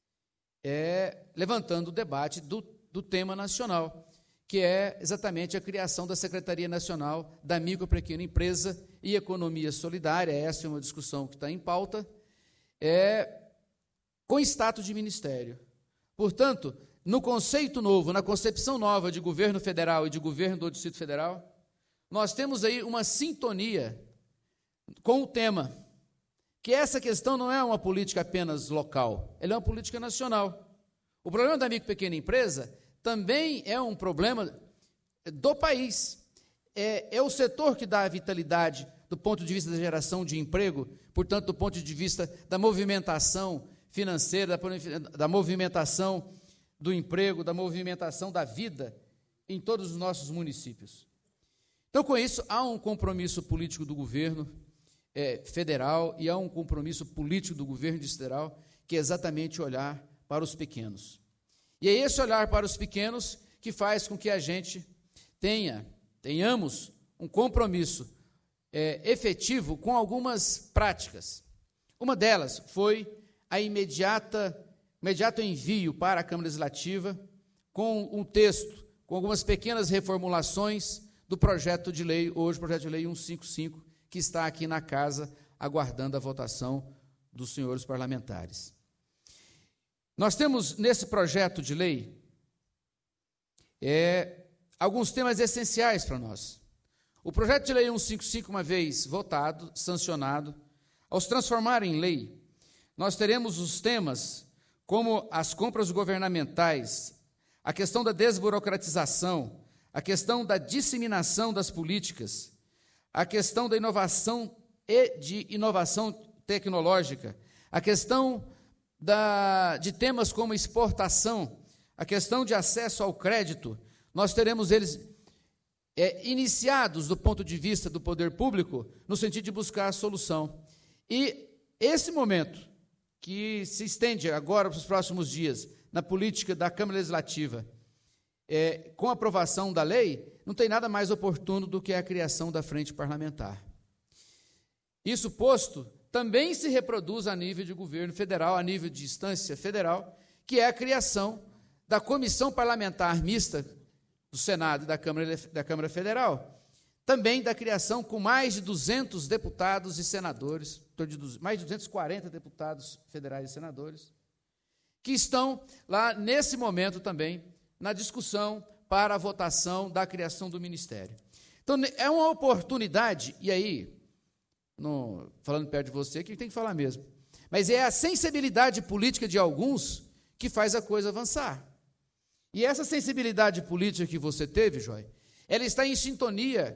é, levantando o debate do, do tema nacional, que é exatamente a criação da Secretaria Nacional da Micro e Pequena Empresa e Economia Solidária. Essa é uma discussão que está em pauta, é, com status de ministério. Portanto, no conceito novo, na concepção nova de governo federal e de governo do Distrito Federal, nós temos aí uma sintonia com o tema, que essa questão não é uma política apenas local, ela é uma política nacional. O problema da micro e pequena empresa também é um problema do país. É, é o setor que dá a vitalidade do ponto de vista da geração de emprego, portanto, do ponto de vista da movimentação financeira, da, da movimentação do emprego, da movimentação da vida em todos os nossos municípios. Então, com isso, há um compromisso político do governo é, federal e há um compromisso político do governo distrital, que é exatamente olhar para os pequenos. E é esse olhar para os pequenos que faz com que a gente tenha, tenhamos um compromisso é, efetivo com algumas práticas. Uma delas foi a imediata, imediato envio para a Câmara Legislativa com um texto, com algumas pequenas reformulações do projeto de lei, hoje o projeto de lei cento e cinquenta e cinco, que está aqui na casa, aguardando a votação dos senhores parlamentares. Nós temos nesse projeto de lei é, alguns temas essenciais para nós. O projeto de lei cento e cinquenta e cinco, uma vez votado, sancionado, ao se transformar em lei, nós teremos os temas como as compras governamentais, a questão da desburocratização, a questão da disseminação das políticas, a questão da inovação e de inovação tecnológica, a questão da, de temas como exportação, a questão de acesso ao crédito. Nós teremos eles é, iniciados do ponto de vista do poder público, no sentido de buscar a solução. E esse momento, que se estende agora para os próximos dias, na política da Câmara Legislativa, é, com a aprovação da lei, não tem nada mais oportuno do que a criação da frente parlamentar. Isso posto, também se reproduz a nível de governo federal, a nível de instância federal, que é a criação da Comissão Parlamentar Mista do Senado e da Câmara, da Câmara Federal, também da criação com mais de duzentos deputados e senadores, mais de duzentos e quarenta deputados federais e senadores, que estão lá nesse momento também na discussão para a votação da criação do Ministério. Então, é uma oportunidade, e aí, no, falando perto de você, que tem que falar mesmo, mas é a sensibilidade política de alguns que faz a coisa avançar. E essa sensibilidade política que você teve, Joy, ela está em sintonia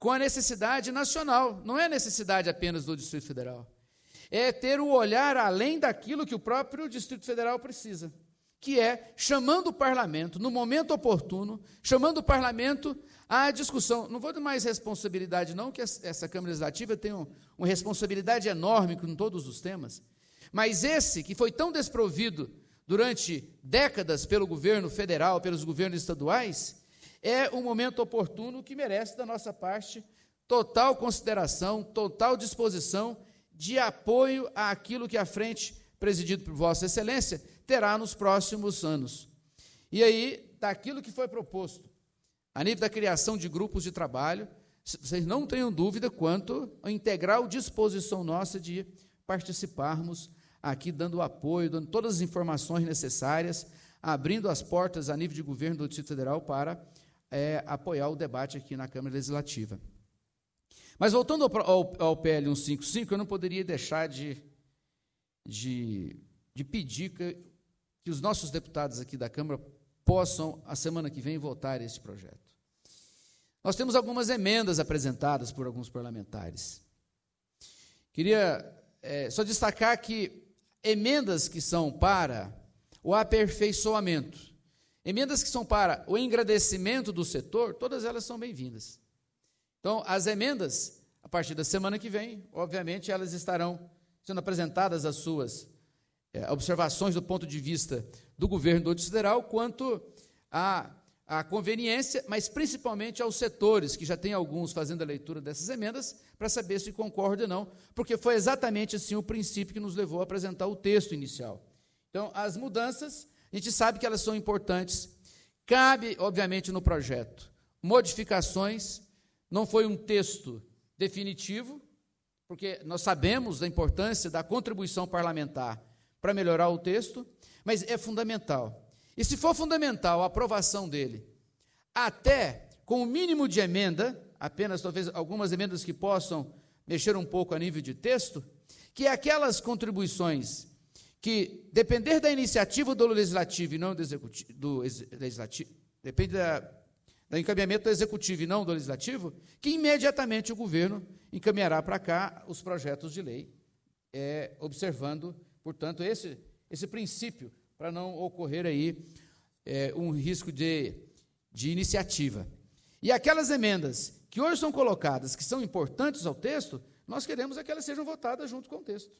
com a necessidade nacional, não é necessidade apenas do Distrito Federal. É ter o olhar além daquilo que o próprio Distrito Federal precisa, que é chamando o parlamento, no momento oportuno, chamando o parlamento à discussão. Não vou dar mais responsabilidade, não, que essa Câmara Legislativa tem um, uma responsabilidade enorme com todos os temas, mas esse, que foi tão desprovido durante décadas pelo governo federal, pelos governos estaduais, é um momento oportuno que merece, da nossa parte, total consideração, total disposição de apoio àquilo que a frente, presidido por Vossa Excelência, terá nos próximos anos. E aí, daquilo que foi proposto, a nível da criação de grupos de trabalho, vocês não tenham dúvida quanto à integral disposição nossa de participarmos aqui, dando apoio, dando todas as informações necessárias, abrindo as portas a nível de governo do Distrito Federal para é, apoiar o debate aqui na Câmara Legislativa. Mas, voltando ao, ao, ao P L cento e cinquenta e cinco, eu não poderia deixar de, de, de pedir que, que os nossos deputados aqui da Câmara possam, a semana que vem, votar este projeto. Nós temos algumas emendas apresentadas por alguns parlamentares. Queria é, só destacar que emendas que são para o aperfeiçoamento, emendas que são para o engrandecimento do setor, todas elas são bem-vindas. Então, as emendas, a partir da semana que vem, obviamente, elas estarão sendo apresentadas as suas é, observações do ponto de vista do governo do Distrito Federal, quanto à, à conveniência, mas principalmente aos setores, que já tem alguns fazendo a leitura dessas emendas, para saber se concordam ou não, porque foi exatamente assim o princípio que nos levou a apresentar o texto inicial. Então, as mudanças, a gente sabe que elas são importantes, cabe, obviamente, no projeto, modificações. Não foi um texto definitivo, porque nós sabemos da importância da contribuição parlamentar para melhorar o texto, mas é fundamental. E se for fundamental a aprovação dele, até com o mínimo de emenda, apenas talvez algumas emendas que possam mexer um pouco a nível de texto, que é aquelas contribuições que, depender da iniciativa do legislativo e não do executivo, do legislativo, depende da, do encaminhamento do executivo e não do legislativo, que imediatamente o governo encaminhará para cá os projetos de lei, é, observando, portanto, esse, esse princípio, para não ocorrer aí é, um risco de, de iniciativa. E aquelas emendas que hoje são colocadas, que são importantes ao texto, nós queremos é que elas sejam votadas junto com o texto.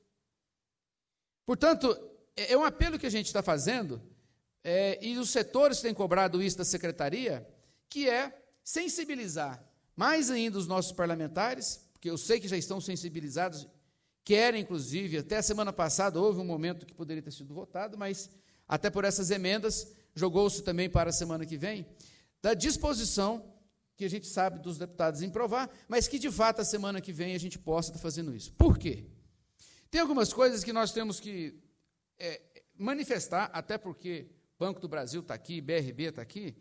Portanto, é um apelo que a gente está fazendo, é, e os setores têm cobrado isso da secretaria, que é sensibilizar mais ainda os nossos parlamentares, porque eu sei que já estão sensibilizados, querem, inclusive, até a semana passada houve um momento que poderia ter sido votado, mas até por essas emendas, jogou-se também para a semana que vem, da disposição que a gente sabe dos deputados em provar, mas que, de fato, a semana que vem a gente possa estar fazendo isso. Por quê? Tem algumas coisas que nós temos que é, manifestar, até porque Banco do Brasil está aqui, B R B está aqui.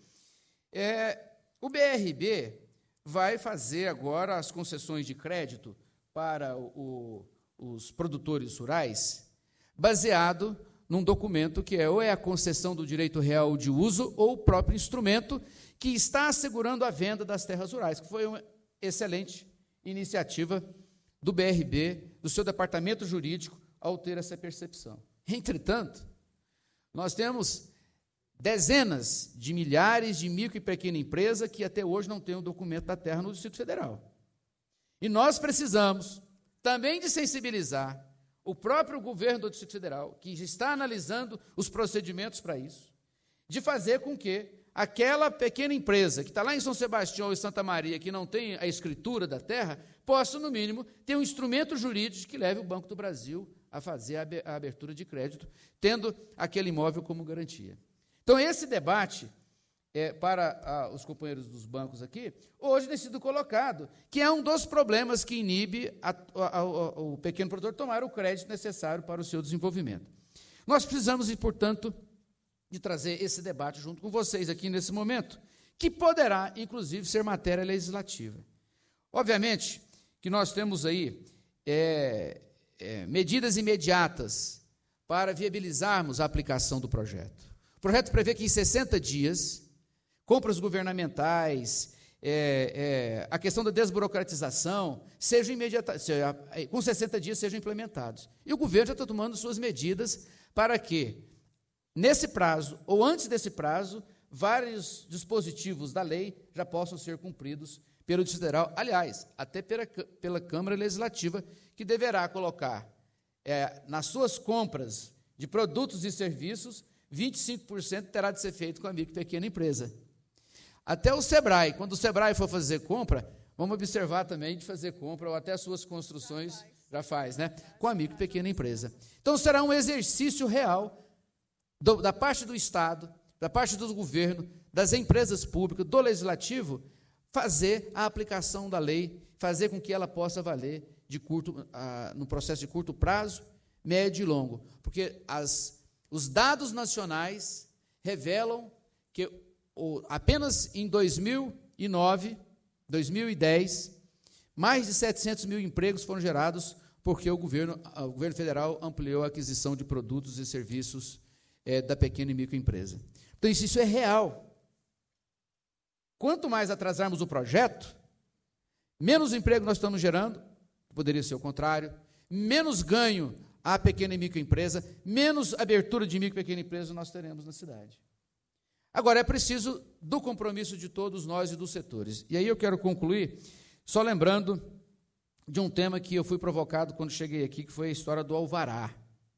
É, o B R B vai fazer agora as concessões de crédito para o, o, os produtores rurais, baseado num documento que é ou é a concessão do direito real de uso ou o próprio instrumento que está assegurando a venda das terras rurais, que foi uma excelente iniciativa do B R B, do seu departamento jurídico, ao ter essa percepção. Entretanto, nós temos dezenas de milhares de micro e pequena empresa que até hoje não têm o documento da terra no Distrito Federal. E nós precisamos também de sensibilizar o próprio governo do Distrito Federal, que está analisando os procedimentos para isso, de fazer com que aquela pequena empresa que está lá em São Sebastião e Santa Maria, que não tem a escritura da terra, possa, no mínimo, ter um instrumento jurídico que leve o Banco do Brasil a fazer a abertura de crédito, tendo aquele imóvel como garantia. Então, esse debate, é, para a, os companheiros dos bancos aqui, hoje tem sido colocado, que é um dos problemas que inibe a, a, a, o pequeno produtor tomar o crédito necessário para o seu desenvolvimento. Nós precisamos, e, portanto, de trazer esse debate junto com vocês aqui nesse momento, que poderá, inclusive, ser matéria legislativa. Obviamente que nós temos aí é, é, medidas imediatas para viabilizarmos a aplicação do projeto. O projeto prevê que em sessenta dias, compras governamentais, é, é, a questão da desburocratização seja imediata, seja, com sessenta dias sejam implementados. E o governo já está tomando suas medidas para que, nesse prazo, ou antes desse prazo, vários dispositivos da lei já possam ser cumpridos pelo Distrito Federal, aliás, até pela, pela Câmara Legislativa, que deverá colocar é, nas suas compras de produtos e serviços, vinte e cinco por cento terá de ser feito com a micro e pequena empresa. Até o SEBRAE, quando o SEBRAE for fazer compra, vamos observar também de fazer compra, ou até as suas construções, já faz, já faz né? Com a micro e pequena empresa. Então, será um exercício real do, da parte do Estado, da parte do governo, das empresas públicas, do Legislativo, fazer a aplicação da lei, fazer com que ela possa valer de curto, ah, no processo de curto prazo, médio e longo. Porque as, os dados nacionais revelam que o, apenas em dois mil e nove, dois mil e dez, mais de setecentos mil empregos foram gerados porque o governo, o governo federal ampliou a aquisição de produtos e serviços é, da pequena e microempresa. Então, isso, isso é real. Quanto mais atrasarmos o projeto, menos emprego nós estamos gerando, poderia ser o contrário, menos ganho à pequena e microempresa, menos abertura de micro e pequena empresa nós teremos na cidade. Agora, é preciso do compromisso de todos nós e dos setores. E aí eu quero concluir só lembrando de um tema que eu fui provocado quando cheguei aqui, que foi a história do alvará.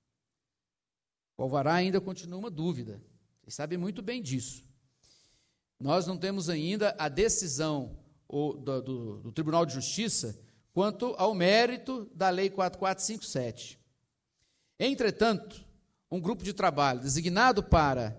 O alvará ainda continua uma dúvida. Vocês sabem muito bem disso. Nós não temos ainda a decisão do, do, do Tribunal de Justiça quanto ao mérito da Lei quatro mil quatrocentos e cinquenta e sete. Entretanto, um grupo de trabalho designado para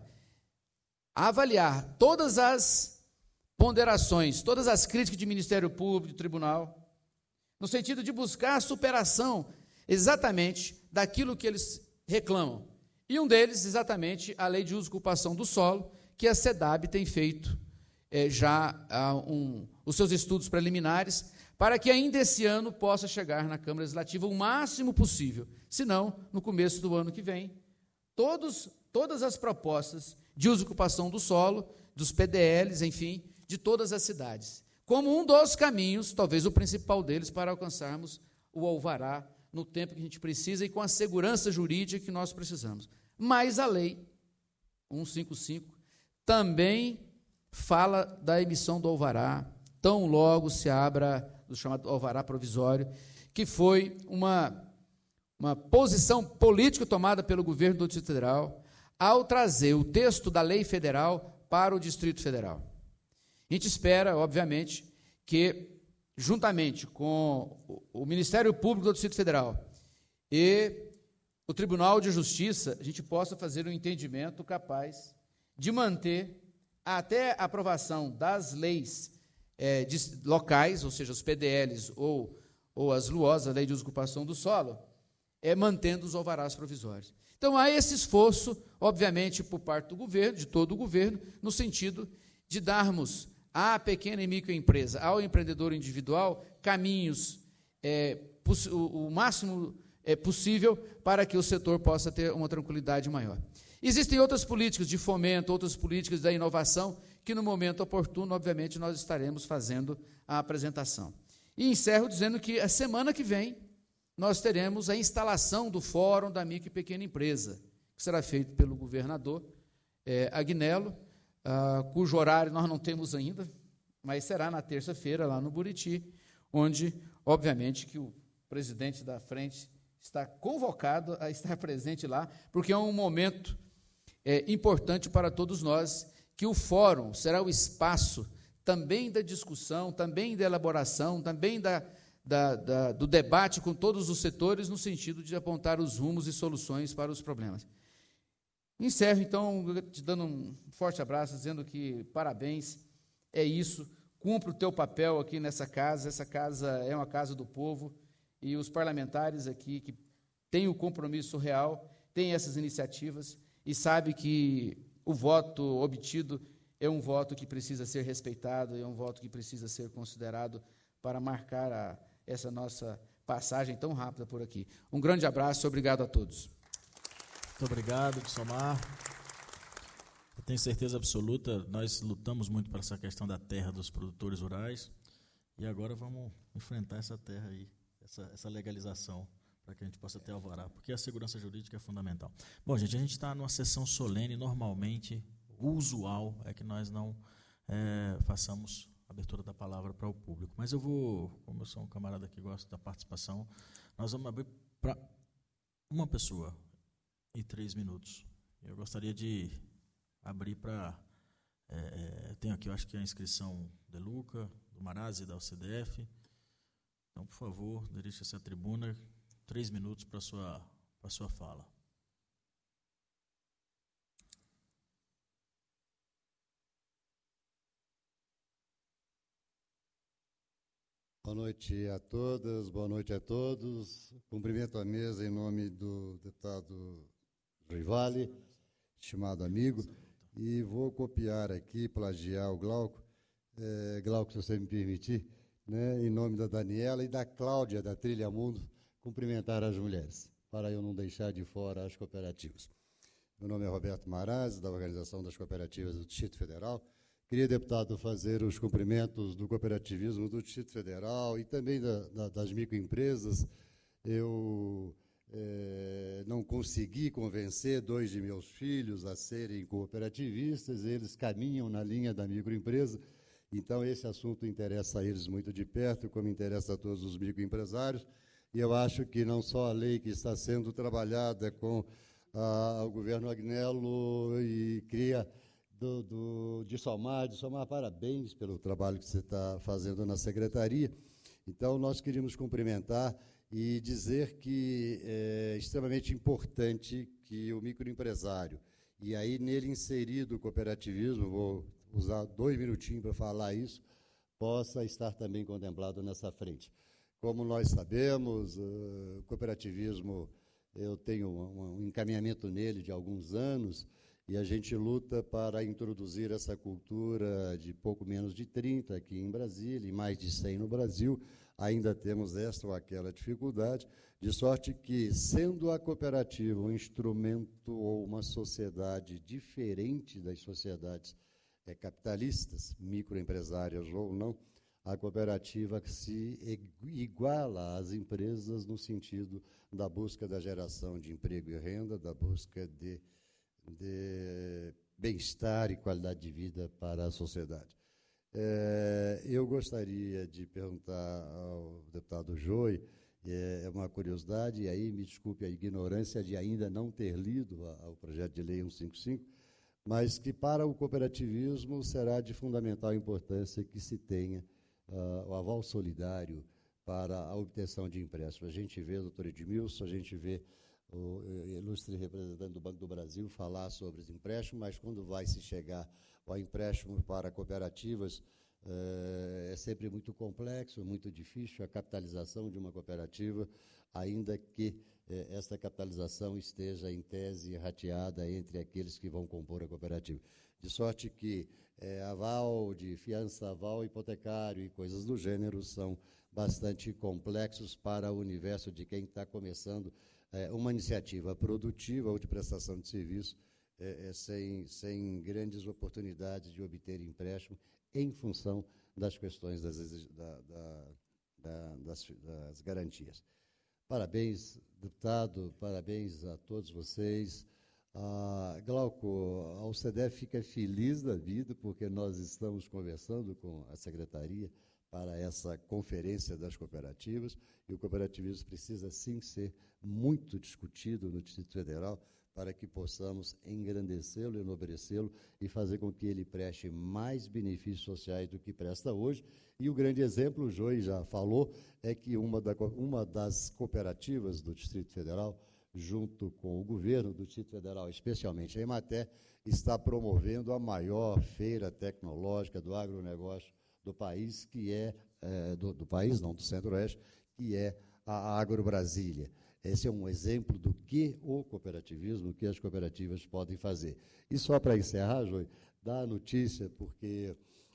avaliar todas as ponderações, todas as críticas de Ministério Público, de Tribunal, no sentido de buscar a superação exatamente daquilo que eles reclamam. E um deles, exatamente, a Lei de Uso e Ocupação do Solo, que a SEDAB tem feito é, já um, os seus estudos preliminares, para que ainda esse ano possa chegar na Câmara Legislativa o máximo possível, se não, no começo do ano que vem, todos, todas as propostas de uso e ocupação do solo, dos P D Ls, enfim, de todas as cidades, como um dos caminhos, talvez o principal deles, para alcançarmos o alvará no tempo que a gente precisa e com a segurança jurídica que nós precisamos. Mas a Lei cento e cinquenta e cinco também fala da emissão do alvará, tão logo se abra do chamado alvará provisório, que foi uma, uma posição política tomada pelo governo do Distrito Federal ao trazer o texto da lei federal para o Distrito Federal. A gente espera, obviamente, que, juntamente com o Ministério Público do Distrito Federal e o Tribunal de Justiça, a gente possa fazer um entendimento capaz de manter até a aprovação das leis é, de, locais, ou seja, os P D Ls ou, ou as L U Os, a Lei de Uso e Ocupação do Solo, é, mantendo os alvarás provisórios. Então, há esse esforço, obviamente, por parte do governo, de todo o governo, no sentido de darmos à pequena e microempresa, ao empreendedor individual, caminhos é, o, o máximo é, possível para que o setor possa ter uma tranquilidade maior. Existem outras políticas de fomento, outras políticas da inovação, que no momento oportuno, obviamente, nós estaremos fazendo a apresentação. E encerro dizendo que a semana que vem nós teremos a instalação do Fórum da Micro e Pequena Empresa, que será feito pelo governador é, Agnello, ah, cujo horário nós não temos ainda, mas será na terça-feira, lá no Buriti, onde, obviamente, que o presidente da frente está convocado a estar presente lá, porque é um momento é, importante para todos nós, que o fórum será o espaço também da discussão, também da elaboração, também da, da, da, do debate com todos os setores, no sentido de apontar os rumos e soluções para os problemas. Encerro, então, te dando um forte abraço, dizendo que parabéns, é isso, cumpre o teu papel aqui nessa casa, essa casa é uma casa do povo, e os parlamentares aqui que têm o compromisso real, têm essas iniciativas, e sabe que o voto obtido é um voto que precisa ser respeitado, é um voto que precisa ser considerado para marcar a, essa nossa passagem tão rápida por aqui. Um grande abraço, obrigado a todos. Muito obrigado, Dissomar. tenho certeza absoluta, nós lutamos muito para essa questão da terra dos produtores rurais e agora vamos enfrentar essa terra aí, essa, essa legalização, para que a gente possa ter alvará, porque a segurança jurídica é fundamental. Bom, gente, a gente está numa sessão solene, normalmente, o usual é que nós não é, façamos a abertura da palavra para o público. Mas eu vou, como eu sou um camarada que gosta da participação, nós vamos abrir para uma pessoa e três minutos. Eu gostaria de abrir para... É, é, tenho aqui, eu acho que a inscrição de Luca, do Marazzi, da O C D F. Então, por favor, dirija-se à tribuna. Três minutos para a sua, para a sua fala. Boa noite a todas, boa noite a todos. Cumprimento a mesa em nome do deputado Joy Vale, estimado amigo, e vou copiar aqui, plagiar o Glauco, é, Glauco, se você me permitir, né, em nome da Daniela e da Cláudia, da Trilha Mundo, cumprimentar as mulheres, para eu não deixar de fora as cooperativas. Meu nome é Roberto Marazzi, da Organização das Cooperativas do Distrito Federal. Queria, deputado, fazer os cumprimentos do cooperativismo do Distrito Federal e também da, da, das microempresas. Eu é, não consegui convencer dois de meus filhos a serem cooperativistas, eles caminham na linha da microempresa, então esse assunto interessa a eles muito de perto, como interessa a todos os microempresários. E eu acho que não só a lei que está sendo trabalhada com ah, o governo Agnello e cria do, do, de Somar, de Somar, parabéns pelo trabalho que você está fazendo na secretaria. Então, nós queríamos cumprimentar e dizer que é extremamente importante que o microempresário, e aí nele inserido o cooperativismo, vou usar dois minutinhos para falar isso, possa estar também contemplado nessa frente. Como nós sabemos, o cooperativismo, eu tenho um, um encaminhamento nele de alguns anos, e a gente luta para introduzir essa cultura de pouco menos de trinta aqui em Brasília, e mais de cem no Brasil. Ainda temos esta ou aquela dificuldade, de sorte que, sendo a cooperativa um instrumento ou uma sociedade diferente das sociedades é, capitalistas, microempresárias ou não, a cooperativa se iguala às empresas no sentido da busca da geração de emprego e renda, da busca de, de bem-estar e qualidade de vida para a sociedade. É, eu gostaria de perguntar ao deputado Joy, é uma curiosidade, e aí me desculpe a ignorância de ainda não ter lido a, o projeto de lei cento e cinquenta e cinco, mas que para o cooperativismo será de fundamental importância que se tenha Uh, o aval solidário para a obtenção de empréstimos. A gente vê, doutor Edmilson, a gente vê o ilustre representante do Banco do Brasil falar sobre os empréstimos, mas quando vai se chegar ao empréstimo para cooperativas, uh, é sempre muito complexo, muito difícil a capitalização de uma cooperativa, ainda que eh, essa capitalização esteja, em tese, rateada entre aqueles que vão compor a cooperativa. De sorte que É, aval de fiança, aval hipotecário e coisas do gênero são bastante complexos para o universo de quem está começando é, uma iniciativa produtiva ou de prestação de serviço é, é, sem, sem grandes oportunidades de obter empréstimo em função das questões das, da, da, da, das, das garantias. Parabéns, deputado, parabéns a todos vocês. Ah, Glauco, a O C D F fica feliz da vida porque nós estamos conversando com a secretaria para essa conferência das cooperativas e o cooperativismo precisa sim ser muito discutido no Distrito Federal para que possamos engrandecê-lo, enobrecê-lo e fazer com que ele preste mais benefícios sociais do que presta hoje. E o grande exemplo, o Joy já falou, é que uma, da, uma das cooperativas do Distrito Federal, junto com o governo do Distrito Federal, especialmente a Emater, está promovendo a maior feira tecnológica do agronegócio do país, que é, é do, do país, não, do Centro-Oeste, que é a Agro Brasília. Esse é um exemplo do que o cooperativismo, que as cooperativas podem fazer. E só para encerrar, Joy, dá a notícia, porque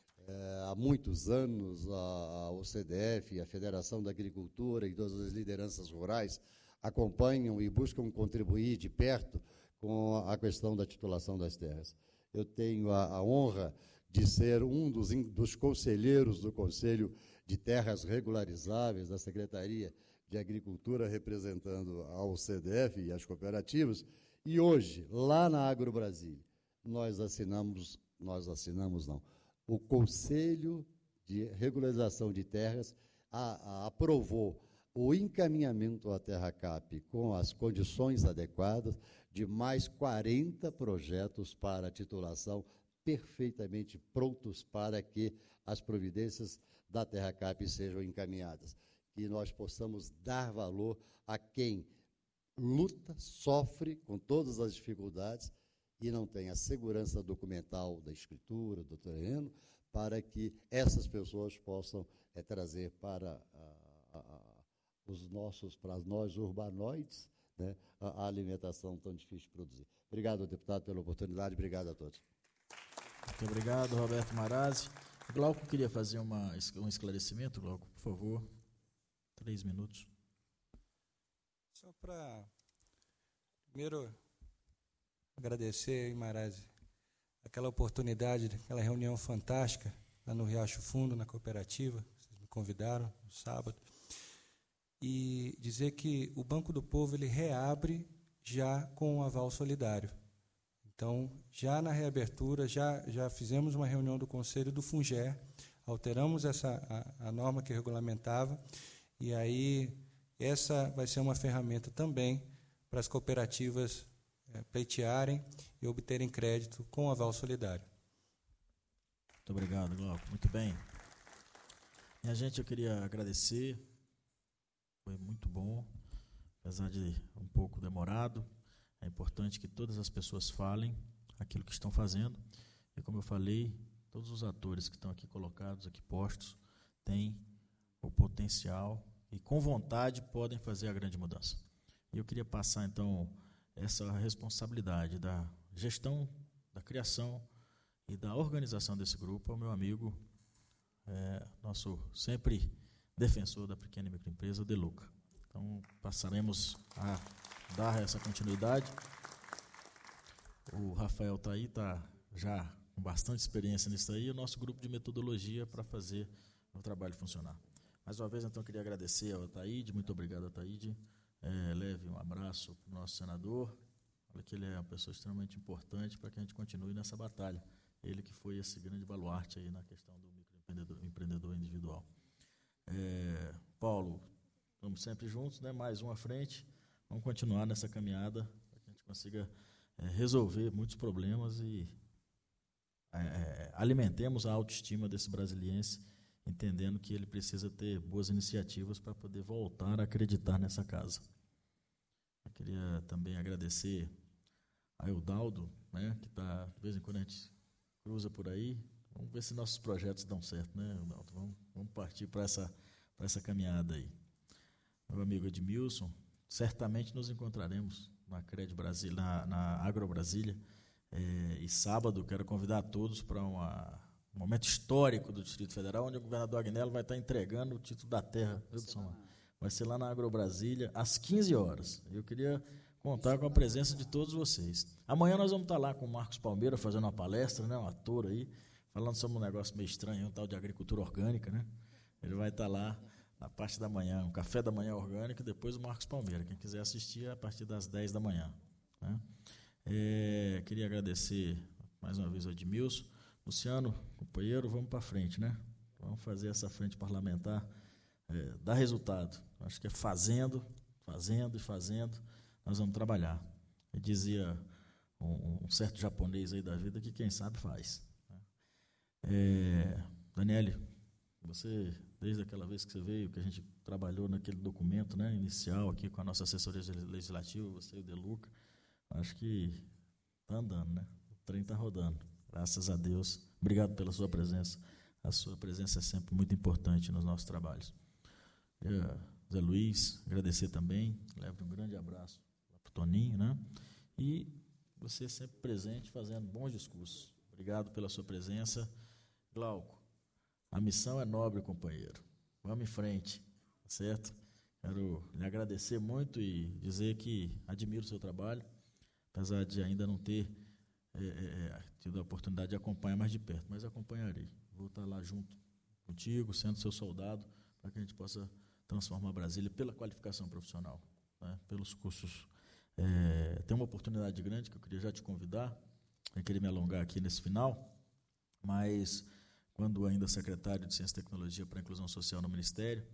é, há muitos anos a, a O C D F, a Federação da Agricultura e todas as lideranças rurais acompanham e buscam contribuir de perto com a questão da titulação das terras. eu tenho a, a honra de ser um dos, dos conselheiros do Conselho de Terras Regularizáveis da Secretaria de Agricultura, representando ao C D F e as cooperativas. E hoje, lá na AgroBrasília, nós assinamos, nós assinamos não, o Conselho de Regularização de Terras a, a, aprovou o encaminhamento à TerraCap com as condições adequadas de mais quarenta projetos para titulação perfeitamente prontos para que as providências da TerraCap sejam encaminhadas. Que nós possamos dar valor a quem luta, sofre com todas as dificuldades e não tem a segurança documental da escritura, do terreno, para que essas pessoas possam é, trazer para a, a, os nossos, para nós urbanoides, né, a, a alimentação tão difícil de produzir. Obrigado, deputado, pela oportunidade. Obrigado a todos. Muito obrigado, Roberto Marazzi. O Glauco queria fazer uma, um esclarecimento, Glauco, por favor. Três minutos. Só para, primeiro, agradecer aí, Marazzi, aquela oportunidade, aquela reunião fantástica lá no Riacho Fundo, na cooperativa, vocês me convidaram no sábado, e dizer que o Banco do Povo ele reabre já com um aval solidário. Então, já na reabertura, já, já fizemos uma reunião do Conselho do FUNGER, alteramos essa, a, a norma que regulamentava, e aí essa vai ser uma ferramenta também para as cooperativas é, pleitearem e obterem crédito com aval solidário. Muito obrigado, Glauco. Muito bem. Minha gente, eu queria agradecer. Foi muito bom, apesar de um pouco demorado. É importante que todas as pessoas falem aquilo que estão fazendo. E, como eu falei, todos os atores que estão aqui colocados, aqui postos, têm o potencial e, com vontade, podem fazer a grande mudança. E eu queria passar, então, essa responsabilidade da gestão, da criação e da organização desse grupo ao meu amigo, é, nosso sempre defensor da pequena e microempresa, o Deluca. Então, passaremos a dar essa continuidade. O Rafael está aí, está já com bastante experiência nisso aí, e o nosso grupo de metodologia para fazer o trabalho funcionar. Mais uma vez, então, eu queria agradecer ao Ataíde, muito obrigado, Ataíde. É, leve um abraço para o nosso senador. Olha que ele é uma pessoa extremamente importante para que a gente continue nessa batalha. Ele que foi esse grande baluarte aí na questão do microempreendedor empreendedor individual. É, Paulo, estamos sempre juntos, né? Mais um à frente. Vamos continuar nessa caminhada para que a gente consiga é, resolver muitos problemas e é, alimentemos a autoestima desse brasiliense, entendendo que ele precisa ter boas iniciativas para poder voltar a acreditar nessa casa. Eu queria também agradecer a Eudaldo, né, que está, de vez em quando a gente cruza por aí. Vamos ver se nossos projetos dão certo, né, Eudaldo? Vamos, vamos partir para essa, para essa caminhada aí. Meu amigo Edmilson, certamente nos encontraremos na Cred Brasília, na, na AgroBrasília, é, e sábado quero convidar a todos para uma, um momento histórico do Distrito Federal, onde o governador Agnello vai estar entregando o título da terra. Vai ser lá na AgroBrasília, às quinze horas. Eu queria contar com a presença de todos vocês. Amanhã nós vamos estar lá com o Marcos Palmeira, fazendo uma palestra, né, um ator aí, falando sobre um negócio meio estranho, um tal de agricultura orgânica, né? Ele vai estar lá na parte da manhã, um café da manhã orgânico, e depois o Marcos Palmeira. Quem quiser assistir, é a partir das dez da manhã. Né? É, queria agradecer mais uma vez ao Edmilson. Luciano, companheiro, vamos para frente, né? Vamos fazer essa frente parlamentar é, dar resultado. Acho que é fazendo, fazendo e fazendo, nós vamos trabalhar. Eu dizia um, um certo japonês aí da vida que quem sabe faz. Né? É, Daniele, você, desde aquela vez que você veio, que a gente trabalhou naquele documento, né, inicial aqui com a nossa assessoria legislativa, você e o Deluca, acho que está andando, né? O trem está rodando. Graças a Deus. Obrigado pela sua presença. A sua presença é sempre muito importante nos nossos trabalhos. Eu, Zé Luiz, agradecer também. Levo um grande abraço para o Toninho, né? E você sempre presente, fazendo bons discursos. Obrigado pela sua presença. Glauco, a missão é nobre, companheiro. Vamos em frente, tá certo? Quero lhe agradecer muito e dizer que admiro o seu trabalho, apesar de ainda não ter é, é, tido a oportunidade de acompanhar mais de perto, mas acompanharei. Vou estar lá junto contigo, sendo seu soldado, para que a gente possa transformar Brasília pela qualificação profissional, né, pelos cursos. É, tem uma oportunidade grande que eu queria já te convidar, eu queria me alongar aqui nesse final, mas quando ainda secretário de Ciência e Tecnologia para a Inclusão Social no Ministério,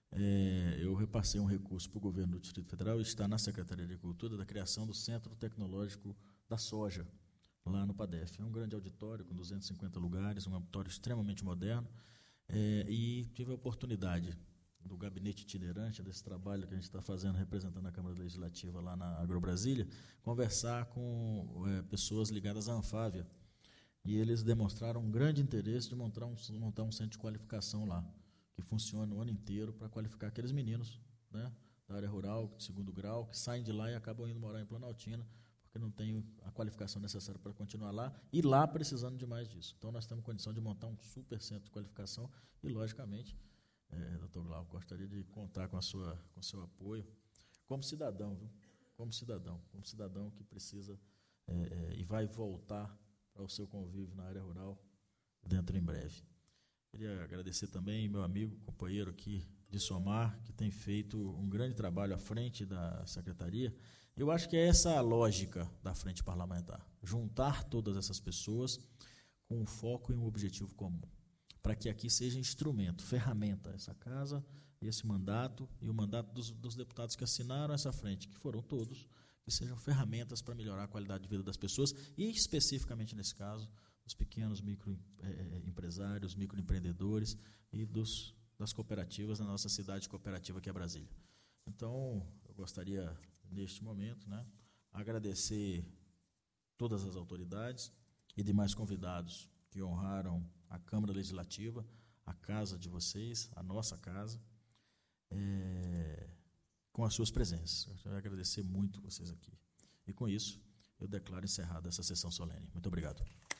é, eu repassei um recurso para o governo do Distrito Federal e está na Secretaria de Agricultura da criação do Centro Tecnológico da Soja, lá no PADEF. É um grande auditório com duzentos e cinquenta lugares, um auditório extremamente moderno, é, e tive a oportunidade do gabinete itinerante, desse trabalho que a gente está fazendo, representando a Câmara Legislativa lá na AgroBrasília, conversar com é, pessoas ligadas à Anfávia, e eles demonstraram um grande interesse de montar um, montar um centro de qualificação lá, que funciona o ano inteiro para qualificar aqueles meninos, né, da área rural, de segundo grau, que saem de lá e acabam indo morar em Planaltina, porque não tem a qualificação necessária para continuar lá, e lá precisando de mais disso. Então, nós temos condição de montar um super centro de qualificação e, logicamente, é, doutor Glauco, gostaria de contar com a sua, com o seu apoio, como cidadão, viu? Como cidadão, como cidadão que precisa é, é, e vai voltar para o seu convívio na área rural dentro em breve. Queria agradecer também meu amigo, companheiro aqui de Somar, que tem feito um grande trabalho à frente da secretaria. Eu acho que é essa a lógica da frente parlamentar, juntar todas essas pessoas com um foco e um objetivo comum, para que aqui seja instrumento, ferramenta, essa casa, esse mandato e o mandato dos, dos deputados que assinaram essa frente, que foram todos, que sejam ferramentas para melhorar a qualidade de vida das pessoas e, especificamente nesse caso, dos pequenos microempresários, microempreendedores e dos, das cooperativas na nossa cidade cooperativa que é Brasília. Então, eu gostaria, neste momento, né, agradecer todas as autoridades e demais convidados que honraram a Câmara Legislativa, a casa de vocês, a nossa casa, é, com as suas presenças. Eu quero agradecer muito vocês aqui. E com isso, eu declaro encerrada essa sessão solene. Muito obrigado.